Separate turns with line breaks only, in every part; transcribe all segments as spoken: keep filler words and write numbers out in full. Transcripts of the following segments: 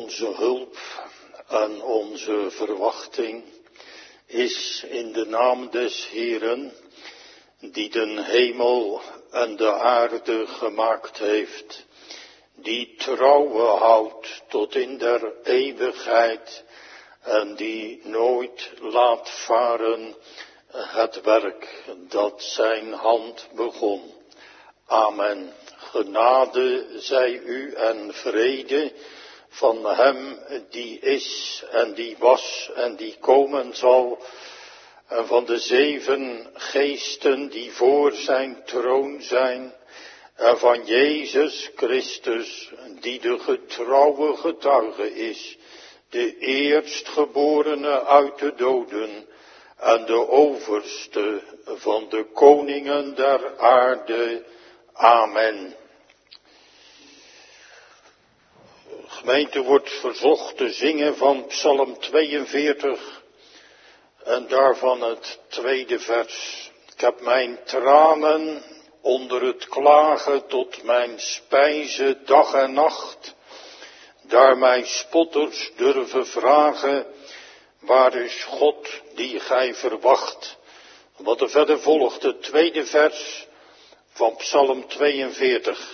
onze hulp en onze verwachting is in de naam des Heeren, die den hemel en de aarde gemaakt heeft, die trouwe houdt tot in der eeuwigheid en die nooit laat varen het werk dat zijn hand begon. Amen. Genade zij u en vrede van hem die is en die was en die komen zal, en van de zeven geesten die voor zijn troon zijn, en van Jezus Christus die de getrouwe getuige is, de eerstgeborene uit de doden en de overste van de koningen der aarde. Amen. De gemeente wordt verzocht te zingen van Psalm tweeënveertig en daarvan het tweede vers. Ik heb mijn tranen onder het klagen tot mijn spijze dag en nacht, daar mijn spotters durven vragen, waar is God die gij verwacht? Wat er verder volgt, het tweede vers van Psalm tweeënveertig.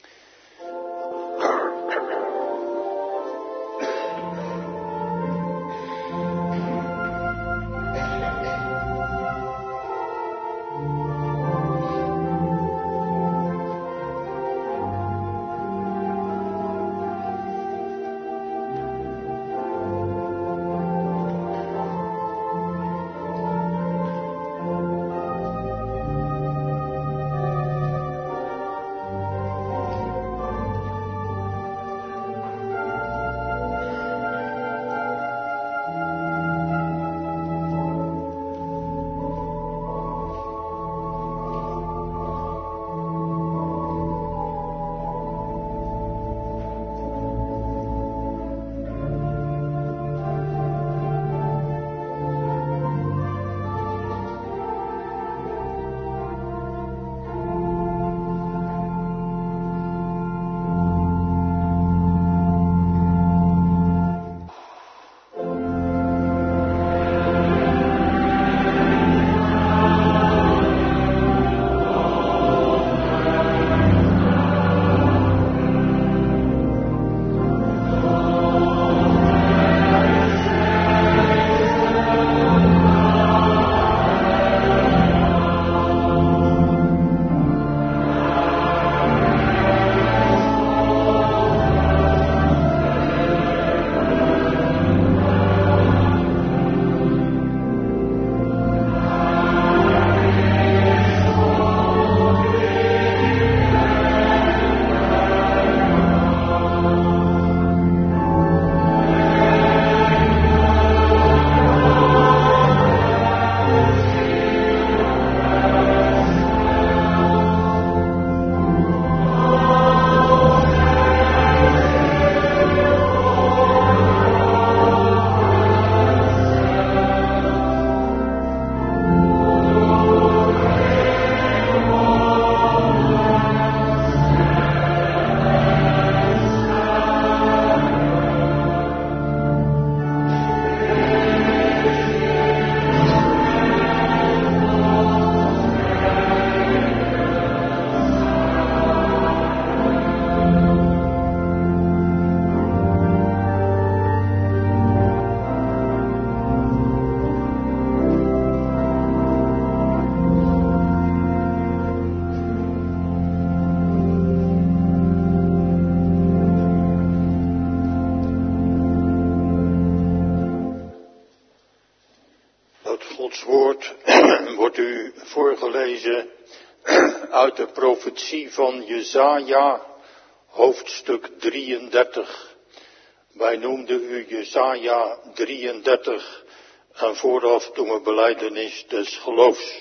Uit de profetie van Jesaja, hoofdstuk drieëndertig. Wij noemden u Jesaja drieëndertig en vooraf doen we belijdenis des geloofs.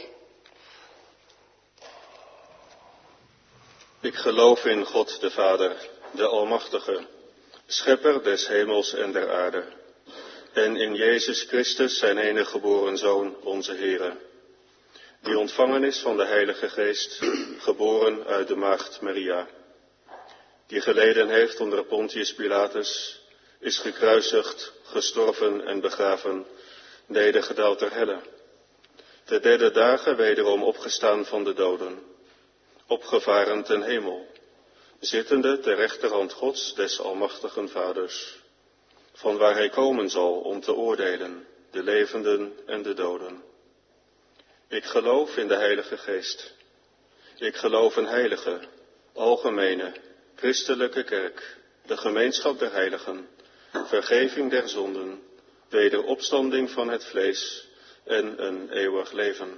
Ik geloof in God de Vader, de Almachtige, schepper des hemels en der aarde, en in Jezus Christus, zijn enige geboren Zoon, onze Heere, die ontvangen is van de Heilige Geest, geboren uit de maagd Maria, die geleden heeft onder Pontius Pilatus, is gekruisigd, gestorven en begraven, nedergedaald ter helle. De derde dagen wederom opgestaan van de doden, opgevaren ten hemel, zittende ter rechterhand Gods des almachtigen Vaders, van waar hij komen zal om te oordelen, de levenden en de doden. Ik geloof in de Heilige Geest. Ik geloof een heilige, algemene, christelijke kerk, de gemeenschap der heiligen, vergeving der zonden, wederopstanding van het vlees en een eeuwig leven.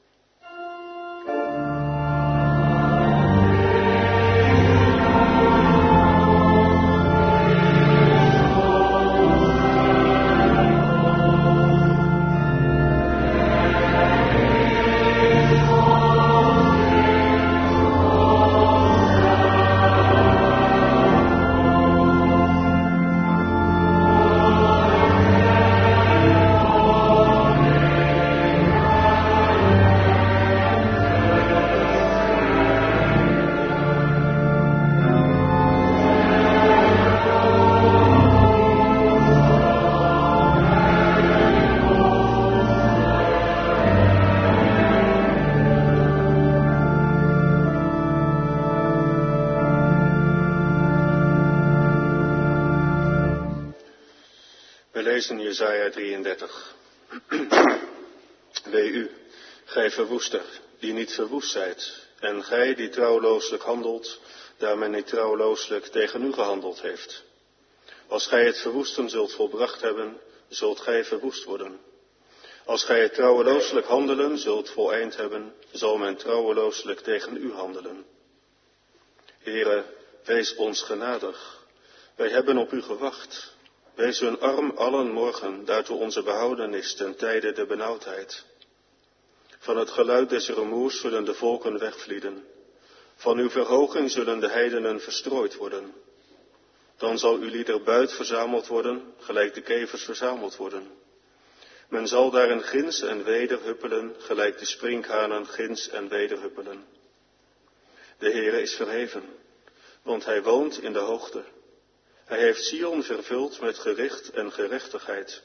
Jesaja drieëndertig. Wee u, gij verwoester, die niet verwoest zijt, en gij die trouwlooselijk handelt, daar men niet trouwlooselijk tegen u gehandeld heeft. Als gij het verwoesten zult volbracht hebben, zult gij verwoest worden. Als gij het trouwelooselijk handelen zult voleind hebben, zal men trouwelooselijk tegen u handelen. Heere, wees ons genadig. Wij hebben op u gewacht. Wees hun arm allen morgen, daartoe onze behoudenis ten tijde de benauwdheid. Van het geluid des rumoers zullen de volken wegvlieden. Van uw verhoging zullen de heidenen verstrooid worden. Dan zal uw lieder buit verzameld worden, gelijk de kevers verzameld worden. Men zal daarin ginds en weder huppelen, gelijk de sprinkhanen ginds en weder huppelen. De Heere is verheven, want hij woont in de hoogte. Hij heeft Sion vervuld met gericht en gerechtigheid.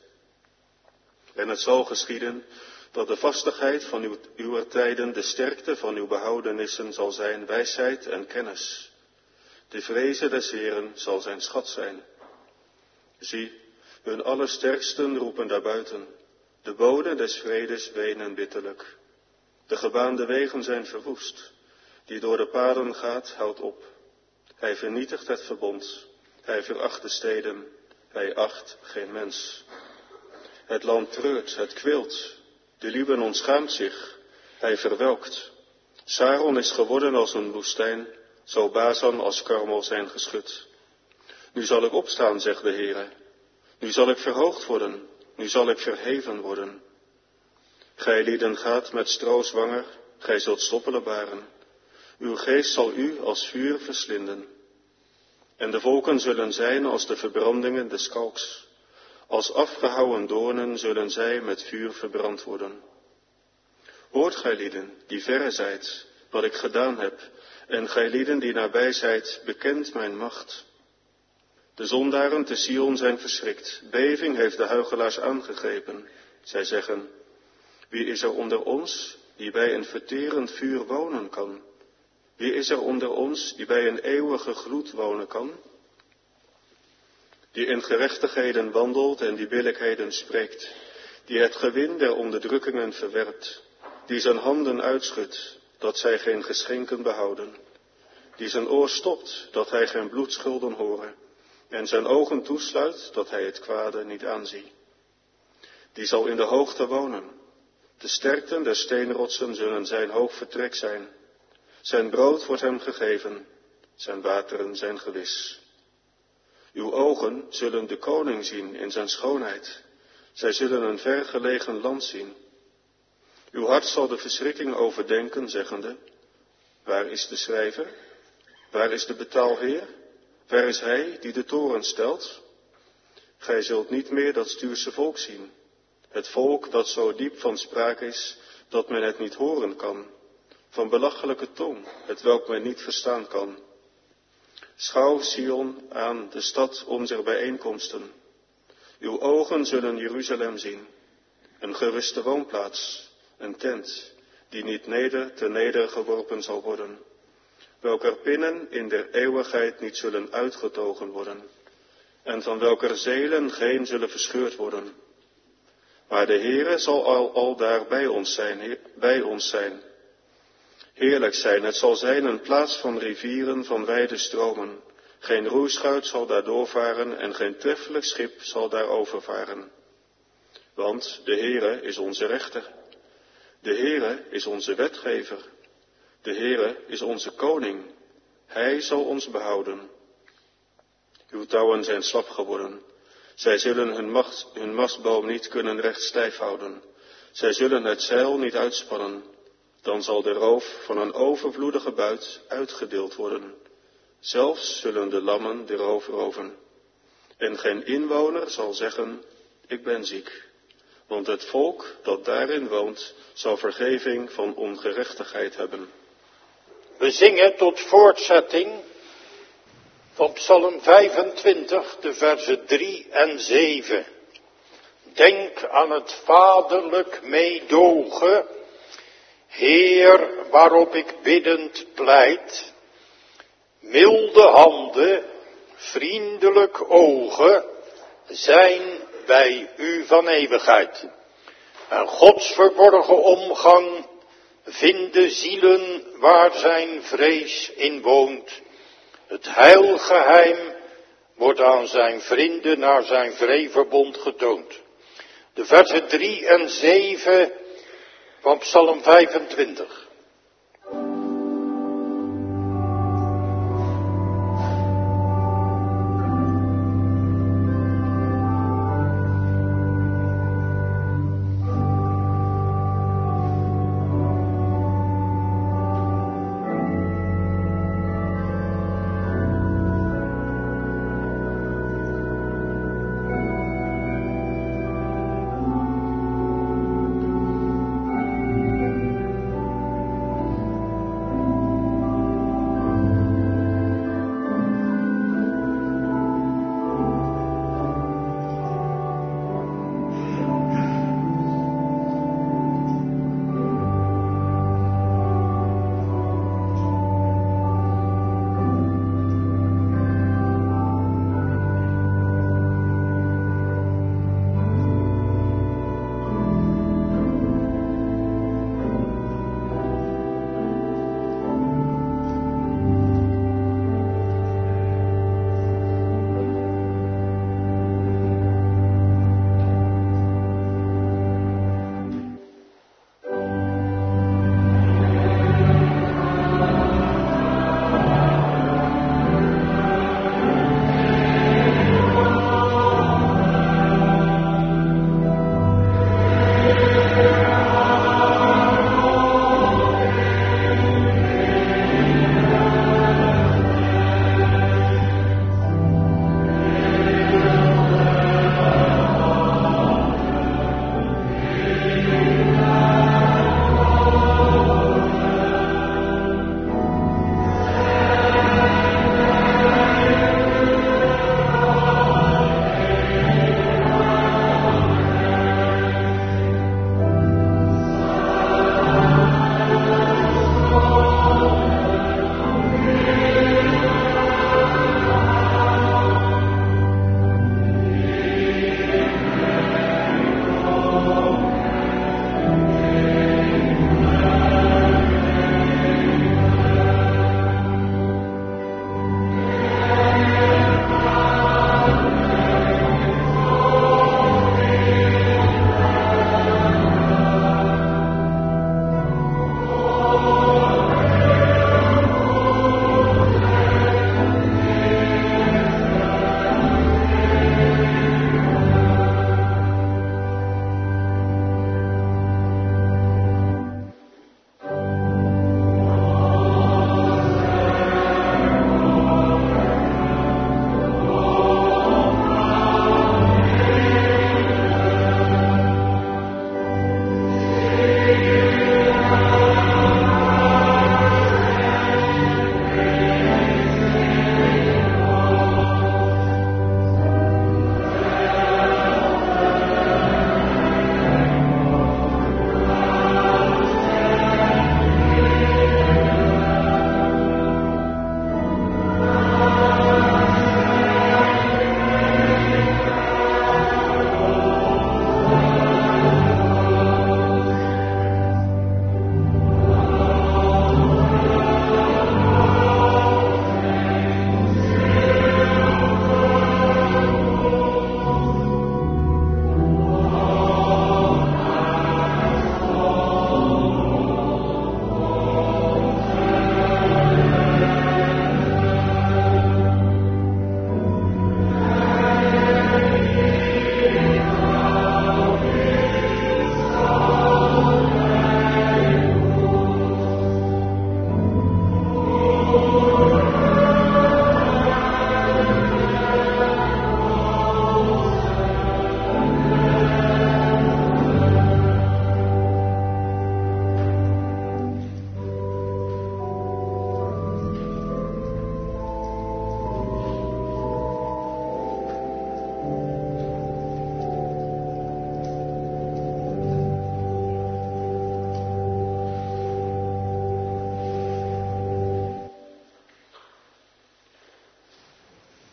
En het zal geschieden dat de vastigheid van uw, uw tijden de sterkte van uw behoudenissen zal zijn wijsheid en kennis. De vreze des Heeren zal zijn schat zijn. Zie, hun allersterksten roepen daarbuiten. De boden des vredes wenen bitterlijk. De gebaande wegen zijn verwoest. Die door de paden gaat, houdt op. Hij vernietigt het verbond. Hij veracht de steden. Hij acht geen mens. Het land treurt, het kwilt. De Libanon schaamt zich. Hij verwelkt. Saron is geworden als een woestijn. Zal Bazan als Karmel zijn geschud. Nu zal ik opstaan, zegt de Heere. Nu zal ik verhoogd worden. Nu zal ik verheven worden. Gij lieden gaat met stro zwanger. Gij zult stoppelen baren. Uw geest zal u als vuur verslinden. En de volken zullen zijn als de verbrandingen des kalks. Als afgehouwen doornen zullen zij met vuur verbrand worden. Hoort gij lieden, die verre zijt, wat ik gedaan heb, en gij lieden die nabij zijt, bekent mijn macht. De zondaren te Sion zijn verschrikt, beving heeft de huichelaars aangegrepen. Zij zeggen, wie is er onder ons, die bij een verterend vuur wonen kan? Wie is er onder ons, die bij een eeuwige gloed wonen kan? Die in gerechtigheden wandelt en die billijkheden spreekt, die het gewin der onderdrukkingen verwerpt, die zijn handen uitschudt, dat zij geen geschenken behouden, die zijn oor stopt, dat hij geen bloedschulden horen, en zijn ogen toesluit, dat hij het kwade niet aanzie. Die zal in de hoogte wonen, de sterkten der steenrotsen zullen zijn hoog vertrek zijn. Zijn brood wordt hem gegeven, zijn wateren zijn gewis. Uw ogen zullen de koning zien in zijn schoonheid. Zij zullen een vergelegen land zien. Uw hart zal de verschrikking overdenken, zeggende, waar is de schrijver? Waar is de betaalheer? Waar is hij die de toren stelt? Gij zult niet meer dat stuurse volk zien. Het volk dat zo diep van spraak is, dat men het niet horen kan. Van belachelijke tong, het welk men niet verstaan kan. Schouw Sion aan, de stad onze bijeenkomsten. Uw ogen zullen Jeruzalem zien, een geruste woonplaats, een tent, die niet neder te neder geworpen zal worden, welker pinnen in der eeuwigheid niet zullen uitgetogen worden, en van welker zelen geen zullen verscheurd worden. Maar de Heere zal al, al daar bij ons zijn, bij ons zijn. Heerlijk zijn, het zal zijn een plaats van rivieren, van wijde stromen. Geen roeischuit zal daar doorvaren en geen treffelijk schip zal daar overvaren. Want de Heere is onze rechter. De Heere is onze wetgever. De Heere is onze koning. Hij zal ons behouden. Uw touwen zijn slap geworden. Zij zullen hun, macht, hun mastboom niet kunnen recht stijf houden. Zij zullen het zeil niet uitspannen. Dan zal de roof van een overvloedige buit uitgedeeld worden. Zelfs zullen de lammen de roof roven. En geen inwoner zal zeggen, ik ben ziek. Want het volk dat daarin woont, zal vergeving van ongerechtigheid hebben.
We zingen tot voortzetting van Psalm vijfentwintig, de versen drie en zeven. Denk aan het vaderlijk meedogen, Heer, waarop ik biddend pleit. Milde handen, vriendelijk ogen, zijn bij u van eeuwigheid. En Gods verborgen omgang vinden zielen waar zijn vrees in woont. Het heilgeheim wordt aan zijn vrienden naar zijn vreeverbond getoond. De versen drie en zeven van Psalm vijfentwintig.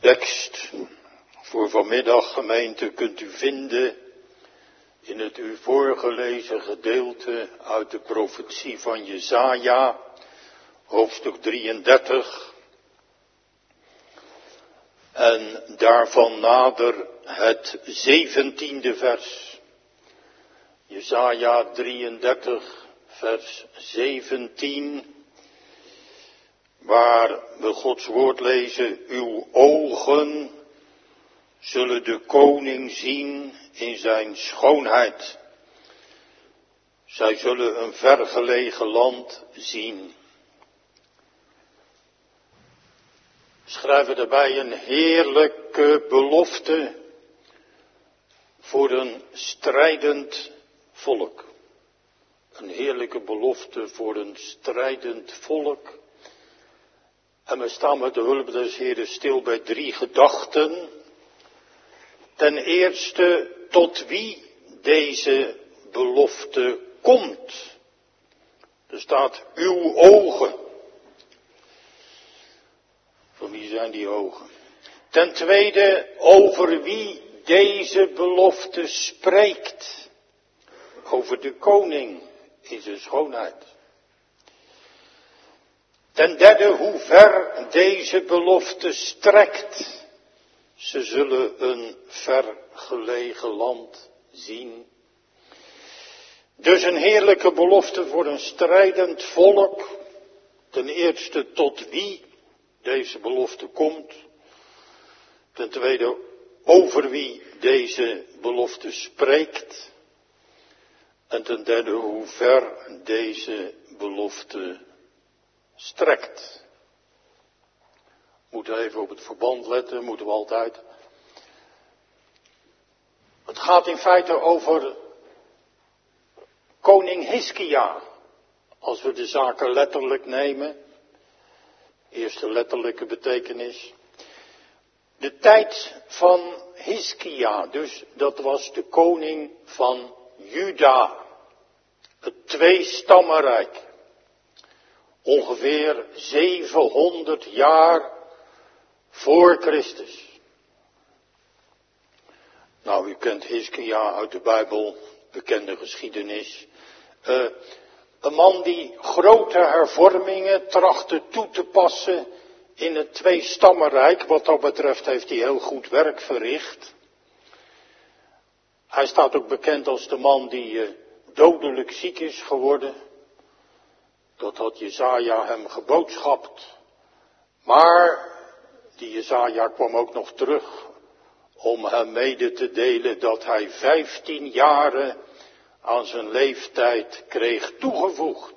tekst voor vanmiddag, gemeente, kunt u vinden in het u voorgelezen gedeelte uit de profetie van Jesaja, hoofdstuk drieëndertig. En daarvan nader het zeventiende vers. Jesaja drieëndertig, vers zeventien. Waar we Gods woord lezen, uw ogen zullen de koning zien in zijn schoonheid. Zij zullen een vergelegen land zien. Schrijven daarbij een heerlijke belofte voor een strijdend volk. Een heerlijke belofte voor een strijdend volk. En we staan met de hulp des Heeren stil bij drie gedachten. Ten eerste, tot wie deze belofte komt. Er staat uw ogen. Van wie zijn die ogen? Ten tweede, over wie deze belofte spreekt. Over de koning in zijn schoonheid. Ten derde, hoe ver deze belofte strekt. Ze zullen een vergelegen land zien. Dus een heerlijke belofte voor een strijdend volk. Ten eerste, tot wie deze belofte komt. Ten tweede, over wie deze belofte spreekt. En ten derde, hoe ver deze belofte strekt. We moeten even op het verband letten, moeten we altijd. Het gaat in feite over koning Hiskia. Als we de zaken letterlijk nemen. Eerste letterlijke betekenis. De tijd van Hiskia, dus dat was de koning van Juda. Het tweestammenrijk. Ongeveer zevenhonderd jaar voor Christus. Nou, u kent Hiskia uit de Bijbel, bekende geschiedenis. Uh, een man die grote hervormingen trachtte toe te passen in het tweestammenrijk. Wat dat betreft heeft hij heel goed werk verricht. Hij staat ook bekend als de man die uh, dodelijk ziek is geworden. Dat had Jesaja hem geboodschapt. Maar die Jesaja kwam ook nog terug om hem mede te delen dat hij vijftien jaren aan zijn leeftijd kreeg toegevoegd.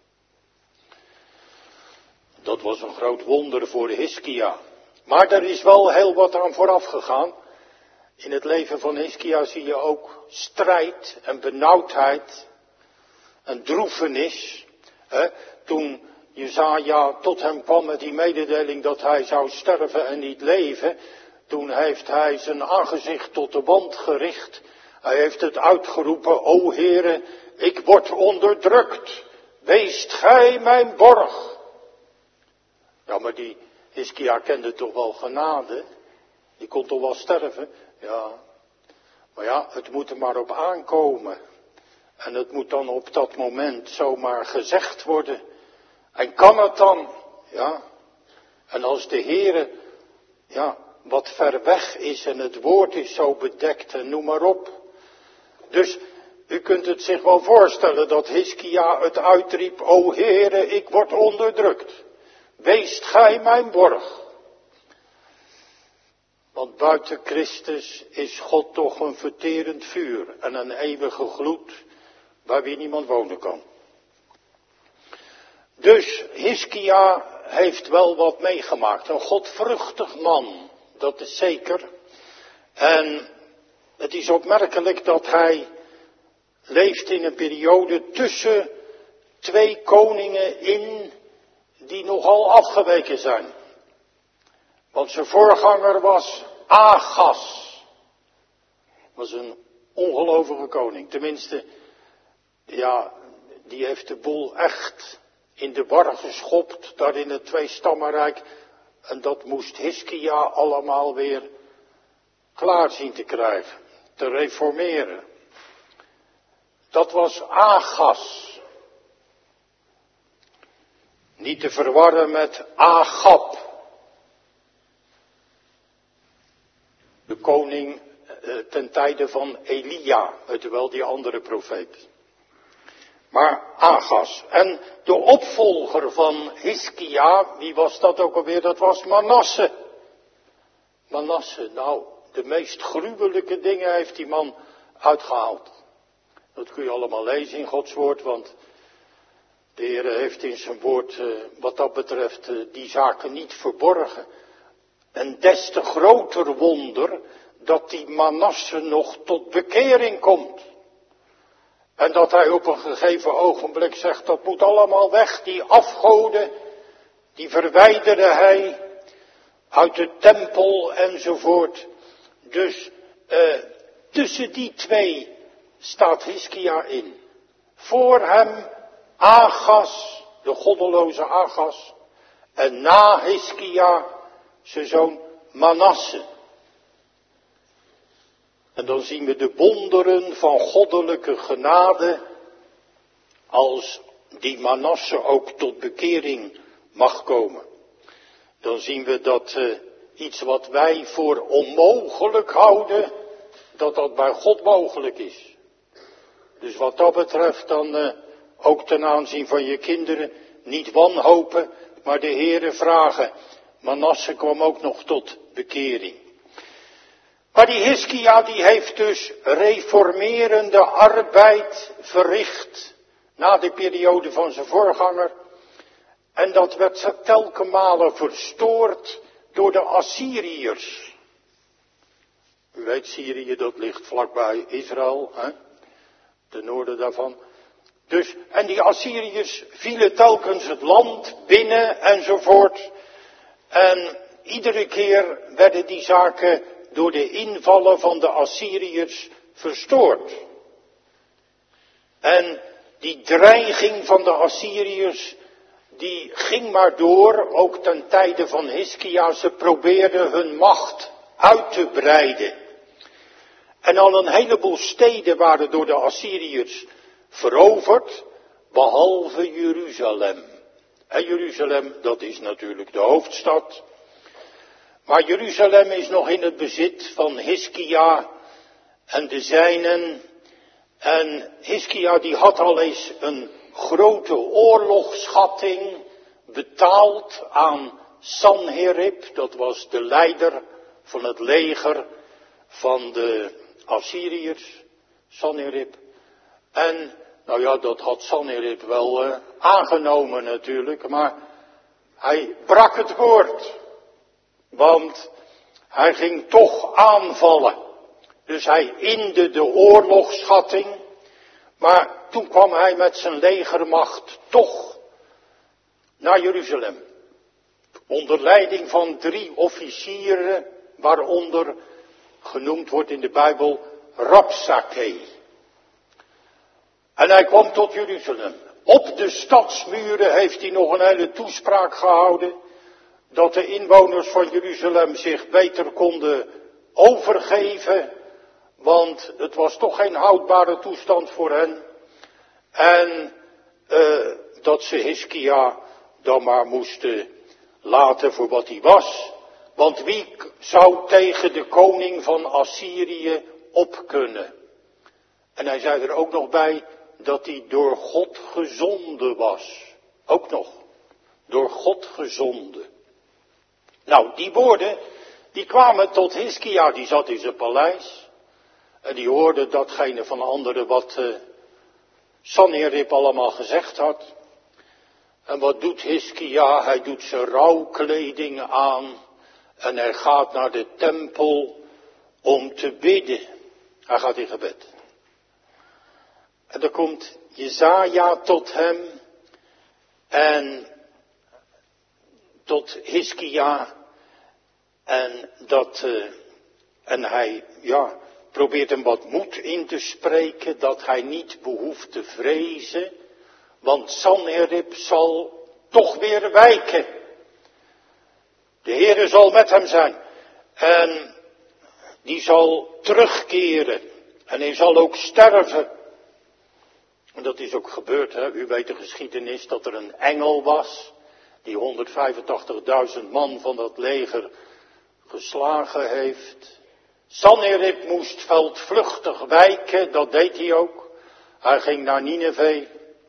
Dat was een groot wonder voor Hiskia. Maar er is wel heel wat aan vooraf gegaan. In het leven van Hiskia zie je ook strijd en benauwdheid en droefenis. He, toen Jesaja tot hem kwam met die mededeling dat hij zou sterven en niet leven, toen heeft hij zijn aangezicht tot de wand gericht. Hij heeft het uitgeroepen, o Heere, ik word onderdrukt. Weest gij mijn borg. Ja, maar die Hiskia kende toch wel genade. Die kon toch wel sterven. Ja, maar ja, het moet er maar op aankomen. En het moet dan op dat moment zomaar gezegd worden. En kan het dan? Ja. En als de Heere, ja, wat ver weg is en het woord is zo bedekt en noem maar op. Dus u kunt het zich wel voorstellen dat Hiskia het uitriep, o Heere, ik word onderdrukt. Weest gij mijn borg. Want buiten Christus is God toch een verterend vuur en een eeuwige gloed waar wie niemand wonen kan. Dus Hiskia heeft wel wat meegemaakt. Een godvruchtig man, dat is zeker. En het is opmerkelijk dat hij leeft in een periode tussen twee koningen in die nogal afgeweken zijn. Want zijn voorganger was Agas. Was een ongelovige koning. Tenminste, ja, die heeft de boel echt in de war geschopt. Daar in het tweestammenrijk. En dat moest Hiskia allemaal weer klaar zien te krijgen, te reformeren. Dat was Agas. Niet te verwarren met Agab. De koning eh, ten tijde van Elia, weet u wel, die andere profeet. Maar Agas. En de opvolger van Hiskia, wie was dat ook alweer? Dat was Manasse. Manasse, nou, de meest gruwelijke dingen heeft die man uitgehaald. Dat kun je allemaal lezen in Gods woord, want de Heer heeft in zijn woord, uh, wat dat betreft, uh, die zaken niet verborgen. En des te groter wonder dat die Manasse nog tot bekering komt. En dat hij op een gegeven ogenblik zegt, dat moet allemaal weg, die afgoden, die verwijderde hij uit de tempel enzovoort. Dus uh, tussen die twee staat Hiskia in. Voor hem Agas, de goddeloze Agas, en na Hiskia zijn zoon Manasse. En dan zien we de wonderen van goddelijke genade, als die Manasse ook tot bekering mag komen. Dan zien we dat uh, iets wat wij voor onmogelijk houden, dat dat bij God mogelijk is. Dus wat dat betreft dan uh, ook ten aanzien van je kinderen niet wanhopen, maar de Heere vragen. Manasse kwam ook nog tot bekering. Maar die Hiskia die heeft dus reformerende arbeid verricht na de periode van zijn voorganger. En dat werd telkens malen verstoord door de Assyriërs. U weet, Syrië, dat ligt vlakbij Israël, hè? Ten noorden daarvan. Dus, en die Assyriërs vielen telkens het land binnen enzovoort. En iedere keer werden die zaken door de invallen van de Assyriërs verstoord. En die dreiging van de Assyriërs, die ging maar door, ook ten tijde van Hiskia. Ze probeerden hun macht uit te breiden. En al een heleboel steden waren door de Assyriërs veroverd, behalve Jeruzalem. En Jeruzalem, dat is natuurlijk de hoofdstad. Maar Jeruzalem is nog in het bezit van Hiskia en de zijnen. En Hiskia die had al eens een grote oorlogsschatting betaald aan Sanherib. Dat was de leider van het leger van de Assyriërs, Sanherib. En nou ja, dat had Sanherib wel uh, aangenomen natuurlijk, maar hij brak het woord. Want hij ging toch aanvallen. Dus hij inde de oorlogsschatting. Maar toen kwam hij met zijn legermacht toch naar Jeruzalem. Onder leiding van drie officieren, waaronder genoemd wordt in de Bijbel Rabsakeh. En hij kwam tot Jeruzalem. Op de stadsmuren heeft hij nog een hele toespraak gehouden. Dat de inwoners van Jeruzalem zich beter konden overgeven. Want het was toch geen houdbare toestand voor hen. En uh, dat ze Hiskia dan maar moesten laten voor wat hij was. Want wie zou tegen de koning van Assyrië op kunnen? En hij zei er ook nog bij dat hij door God gezonden was. Ook nog. Door God gezonden. Nou, die woorden, die kwamen tot Hiskia, die zat in zijn paleis. En die hoorde datgene van anderen wat uh, Sanherib allemaal gezegd had. En wat doet Hiskia? Hij doet zijn rouwkleding aan. En hij gaat naar de tempel om te bidden. Hij gaat in gebed. En dan komt Jesaja tot hem. En tot Hiskia. En dat, uh, en hij, ja, probeert hem wat moed in te spreken, dat hij niet behoeft te vrezen, want Sanherib zal toch weer wijken. De Heere zal met hem zijn. En die zal terugkeren. En hij zal ook sterven. En dat is ook gebeurd, hè. U weet de geschiedenis dat er een engel was. Die honderdvijfentachtigduizend man van dat leger geslagen heeft. Sanherib moest veldvluchtig wijken, dat deed hij ook. Hij ging naar Nineve.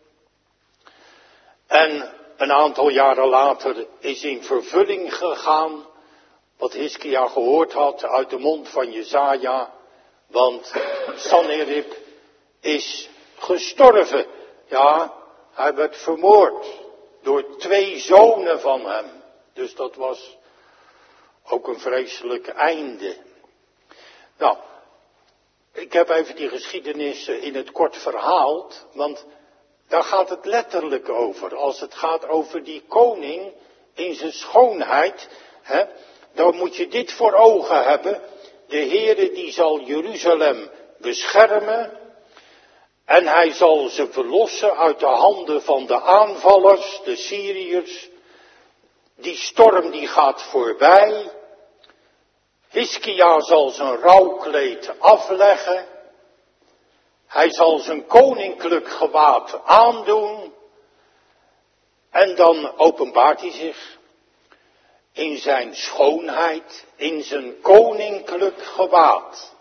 En een aantal jaren later is in vervulling gegaan wat Hiskia gehoord had uit de mond van Jesaja. Want Sanherib is gestorven. Ja, hij werd vermoord door twee zonen van hem. Dus dat was ook een vreselijk einde. Nou, ik heb even die geschiedenis in het kort verhaald, want daar gaat het letterlijk over. Als het gaat over die koning in zijn schoonheid, hè, dan moet je dit voor ogen hebben. De Heere die zal Jeruzalem beschermen en hij zal ze verlossen uit de handen van de aanvallers, de Syriërs. Die storm die gaat voorbij. Hiskia zal zijn rouwkleed afleggen. Hij zal zijn koninklijk gewaad aandoen. En dan openbaart hij zich in zijn schoonheid, in zijn koninklijk gewaad.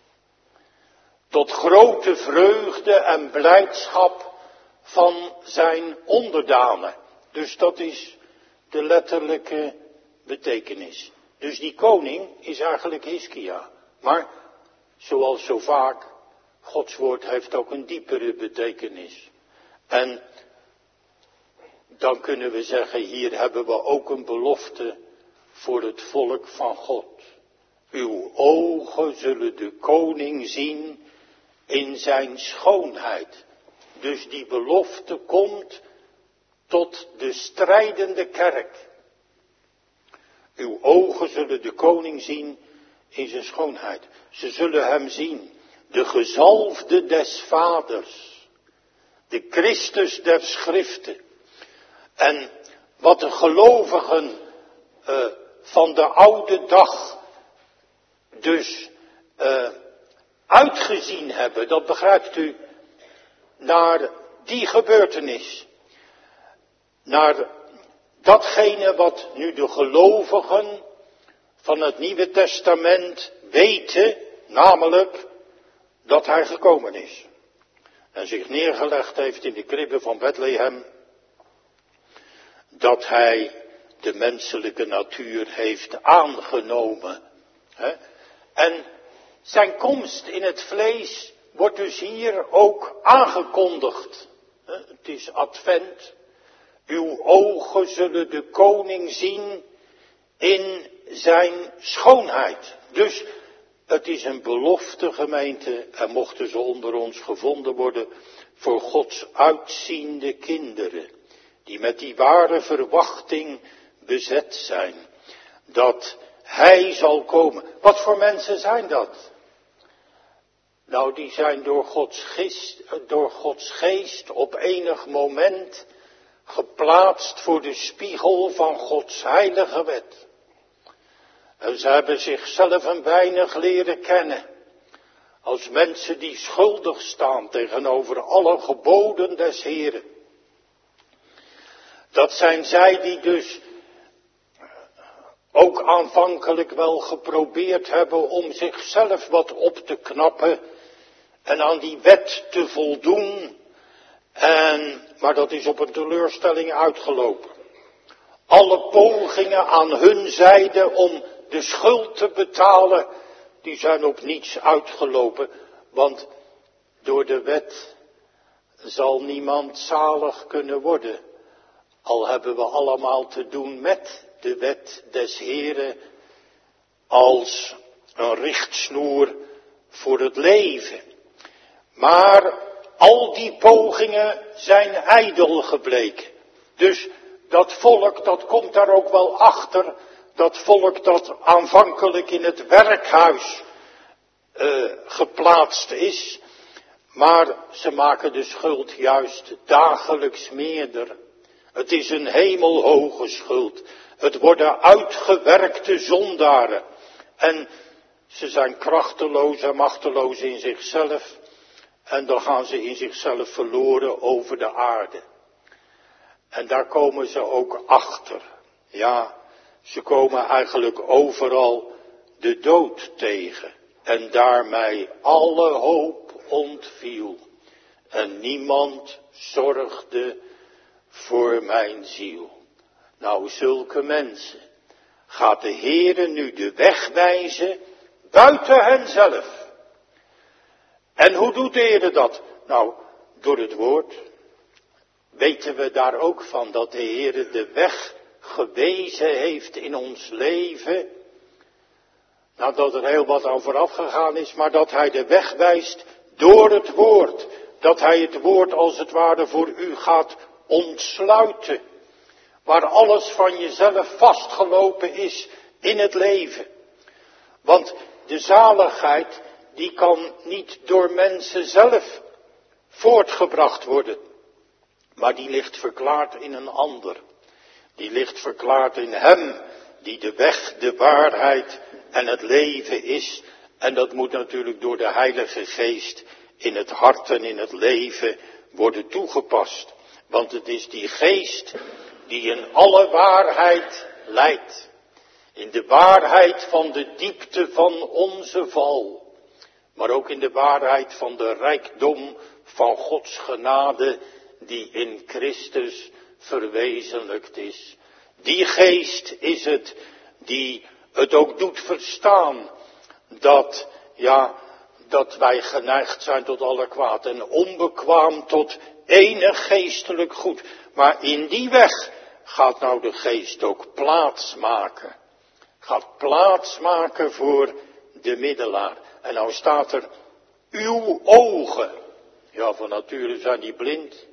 Tot grote vreugde en blijdschap van zijn onderdanen. Dus dat is de letterlijke betekenis. Dus die koning is eigenlijk Hiskia. Maar, zoals zo vaak, Gods woord heeft ook een diepere betekenis. En dan kunnen we zeggen, hier hebben we ook een belofte voor het volk van God. Uw ogen zullen de koning zien in zijn schoonheid. Dus die belofte komt tot de strijdende kerk. Uw ogen zullen de koning zien in zijn schoonheid. Ze zullen hem zien, de gezalfde des vaders, de Christus der schriften. En wat de gelovigen uh, van de oude dag dus uh, uitgezien hebben, dat begrijpt u, naar die gebeurtenis. Naar datgene wat nu de gelovigen van het Nieuwe Testament weten, namelijk dat hij gekomen is. En zich neergelegd heeft in de kribbe van Bethlehem. Dat hij de menselijke natuur heeft aangenomen. Hè? En zijn komst in het vlees wordt dus hier ook aangekondigd. Het is advent. Uw ogen zullen de koning zien in zijn schoonheid. Dus het is een belofte, gemeente, en mochten ze onder ons gevonden worden voor Gods uitziende kinderen. Die met die ware verwachting bezet zijn. Dat hij zal komen. Wat voor mensen zijn dat? Nou, die zijn door Gods geest, door Gods geest op enig moment geplaatst voor de spiegel van Gods heilige wet. En ze hebben zichzelf een weinig leren kennen. Als mensen die schuldig staan tegenover alle geboden des Heren. Dat zijn zij die dus ook aanvankelijk wel geprobeerd hebben om zichzelf wat op te knappen en aan die wet te voldoen. En, maar dat is op een teleurstelling uitgelopen. Alle pogingen aan hun zijde om de schuld te betalen, die zijn op niets uitgelopen. Want door de wet zal niemand zalig kunnen worden. Al hebben we allemaal te doen met de wet des Heren als een richtsnoer voor het leven. Maar al die pogingen zijn ijdel gebleken. Dus dat volk, dat komt daar ook wel achter. Dat volk dat aanvankelijk in het werkhuis uh, geplaatst is. Maar ze maken de schuld juist dagelijks meerder. Het is een hemelhoge schuld. Het worden uitgewerkte zondaren. En ze zijn krachteloos en machteloos in zichzelf. En dan gaan ze in zichzelf verloren over de aarde. En daar komen ze ook achter. Ja, ze komen eigenlijk overal de dood tegen. En daarmee alle hoop ontviel. En niemand zorgde voor mijn ziel. Nou, zulke mensen gaat de Heere nu de weg wijzen buiten henzelf. En hoe doet de Heere dat? Nou, door het woord. Weten we daar ook van dat de Heere de weg gewezen heeft in ons leven. Nou, dat er heel wat aan vooraf gegaan is, maar dat hij de weg wijst door het woord. Dat hij het woord als het ware voor u gaat ontsluiten. Waar alles van jezelf vastgelopen is in het leven. Want de zaligheid, die kan niet door mensen zelf voortgebracht worden. Maar die ligt verklaard in een ander. Die ligt verklaard in hem, die de weg, de waarheid en het leven is. En dat moet natuurlijk door de Heilige Geest in het hart en in het leven worden toegepast. Want het is die geest die in alle waarheid leidt. In de waarheid van de diepte van onze val. Maar ook in de waarheid van de rijkdom van Gods genade die in Christus verwezenlijkt is. Die geest is het die het ook doet verstaan dat, ja, dat wij geneigd zijn tot alle kwaad en onbekwaam tot enig geestelijk goed. Maar in die weg gaat nou de geest ook plaats maken. Gaat plaats maken voor de middelaar. En nou staat er, uw ogen. Ja, van nature zijn die blind.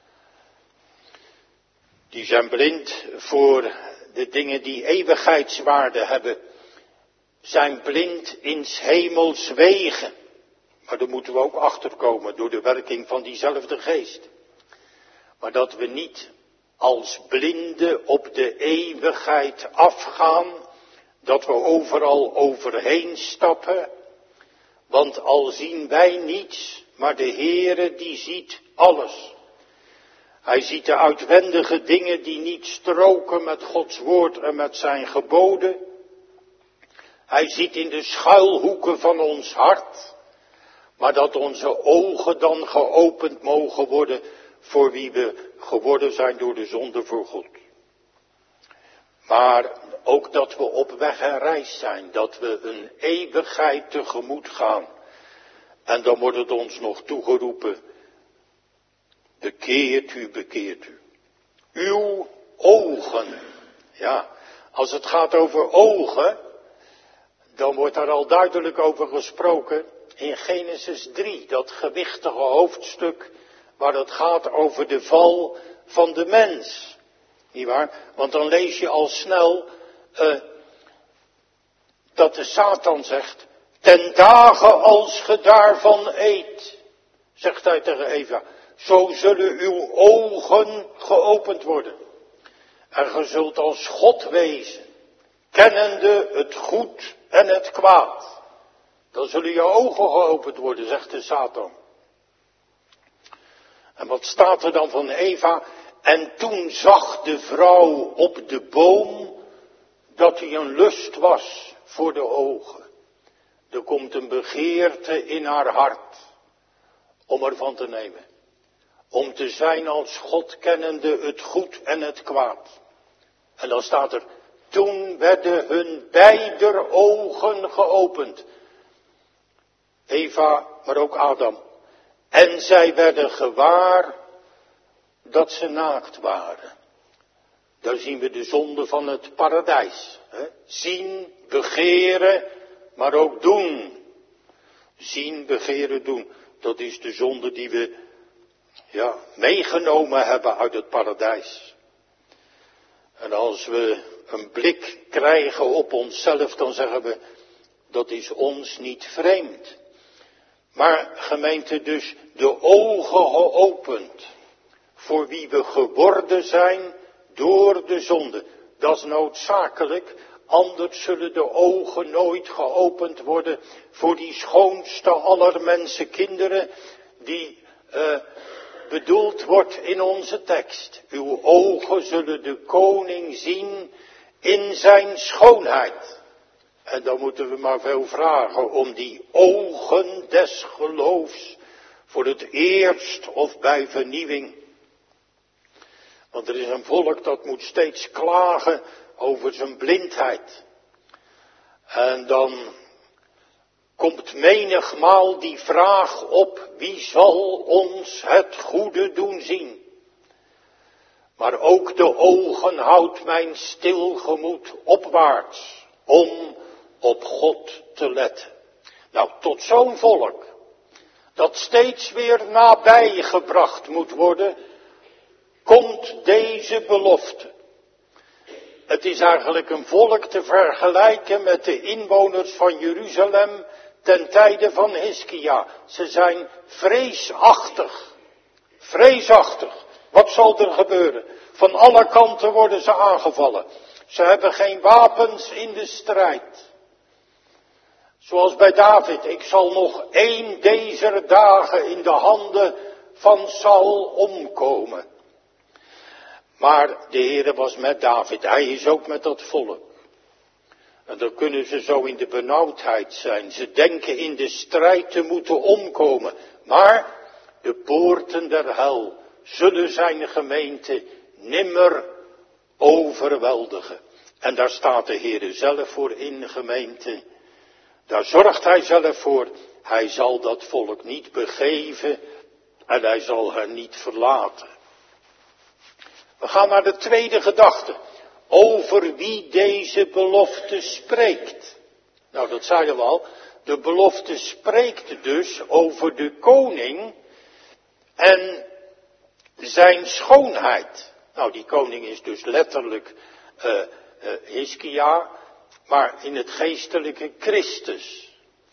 Die zijn blind voor de dingen die eeuwigheidswaarde hebben. Zijn blind in 's hemels wegen. Maar daar moeten we ook achterkomen door de werking van diezelfde geest. Maar dat we niet als blinden op de eeuwigheid afgaan. Dat we overal overheen stappen. Want al zien wij niets, maar de Heere die ziet alles. Hij ziet de uitwendige dingen die niet stroken met Gods woord en met zijn geboden. Hij ziet in de schuilhoeken van ons hart. Maar dat onze ogen dan geopend mogen worden voor wie we geworden zijn door de zonde voor God. Maar ook dat we op weg en reis zijn, dat we een eeuwigheid tegemoet gaan. En dan wordt het ons nog toegeroepen, bekeert u, bekeert u. Uw ogen. Ja, als het gaat over ogen, dan wordt daar al duidelijk over gesproken in Genesis drie, dat gewichtige hoofdstuk waar het gaat over de val van de mens. Niet waar? Want dan lees je al snel uh, dat de Satan zegt, ten dagen als ge daarvan eet, zegt hij tegen Eva, zo zullen uw ogen geopend worden. En ge zult als God wezen, kennende het goed en het kwaad. Dan zullen je ogen geopend worden, zegt de Satan. En wat staat er dan van Eva? En toen zag de vrouw op de boom dat hij een lust was voor de ogen. Er komt een begeerte in haar hart om ervan te nemen. Om te zijn als God kennende het goed en het kwaad. En dan staat er, toen werden hun beider ogen geopend. Eva, maar ook Adam. En zij werden gewaar dat ze naakt waren. Daar zien we de zonde van het paradijs. Hè? Zien, begeren, maar ook doen. Zien, begeren, doen. Dat is de zonde die we ja, meegenomen hebben uit het paradijs. En als we een blik krijgen op onszelf, dan zeggen we, dat is ons niet vreemd. Maar gemeente, dus de ogen geopend voor wie we geworden zijn door de zonde. Dat is noodzakelijk, anders zullen de ogen nooit geopend worden voor die schoonste aller mensenkinderen die uh, bedoeld wordt in onze tekst. Uw ogen zullen de koning zien in zijn schoonheid. En dan moeten we maar veel vragen om die ogen des geloofs voor het eerst of bij vernieuwing. Want er is een volk dat moet steeds klagen over zijn blindheid. En dan komt menigmaal die vraag op, wie zal ons het goede doen zien? Maar ook de ogen houdt mijn stil gemoed opwaarts, om op God te letten. Nou, tot zo'n volk, dat steeds weer nabijgebracht moet worden, komt deze belofte. Het is eigenlijk een volk te vergelijken met de inwoners van Jeruzalem ten tijde van Hiskia. Ze zijn vreesachtig. Vreesachtig. Wat zal er gebeuren? Van alle kanten worden ze aangevallen. Ze hebben geen wapens in de strijd. Zoals bij David. Ik zal nog één dezer dagen in de handen van Saul omkomen. Maar de Heere was met David. Hij is ook met dat volk. En dan kunnen ze zo in de benauwdheid zijn. Ze denken in de strijd te moeten omkomen. Maar de poorten der hel zullen zijn gemeente nimmer overweldigen. En daar staat de Heere zelf voor in, gemeente. Daar zorgt hij zelf voor. Hij zal dat volk niet begeven en hij zal hen niet verlaten. We gaan naar de tweede gedachte. Over wie deze belofte spreekt. Nou, dat zeiden we al. De belofte spreekt dus over de koning en zijn schoonheid. Nou, die koning is dus letterlijk uh, uh, Hiskia, maar in het geestelijke Christus.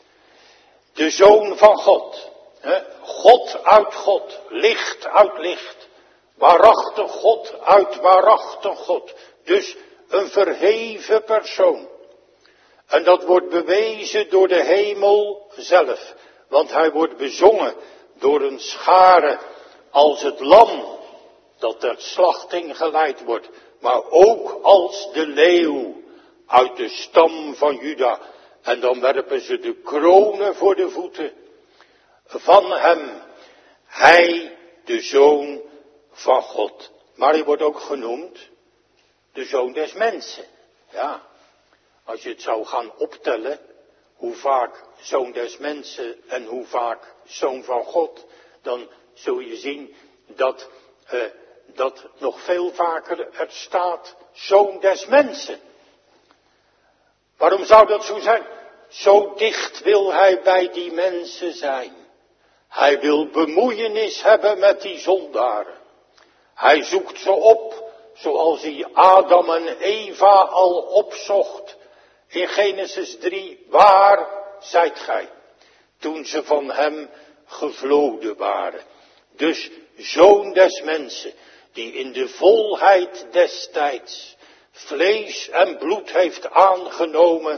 De Zoon van God. Hè? God uit God. Licht uit licht. Waarachtig God uit waarachtig God. Dus een verheven persoon. En dat wordt bewezen door de hemel zelf. Want hij wordt bezongen door een schare als het lam dat ter slachting geleid wordt. Maar ook als de leeuw uit de stam van Juda. En dan werpen ze de kronen voor de voeten van hem. Hij, de Zoon van God. Maar hij wordt ook genoemd de Zoon des mensen. Ja, als je het zou gaan optellen, hoe vaak Zoon des mensen en hoe vaak Zoon van God, dan zul je zien dat, uh, dat nog veel vaker er staat Zoon des mensen. Waarom zou dat zo zijn? Zo dicht wil hij bij die mensen zijn. Hij wil bemoeienis hebben met die zondaren. Hij zoekt ze op, zoals hij Adam en Eva al opzocht. In Genesis drie, waar zijt gij? Toen ze van hem gevloden waren. Dus Zoon des mensen, die in de volheid des tijds vlees en bloed heeft aangenomen.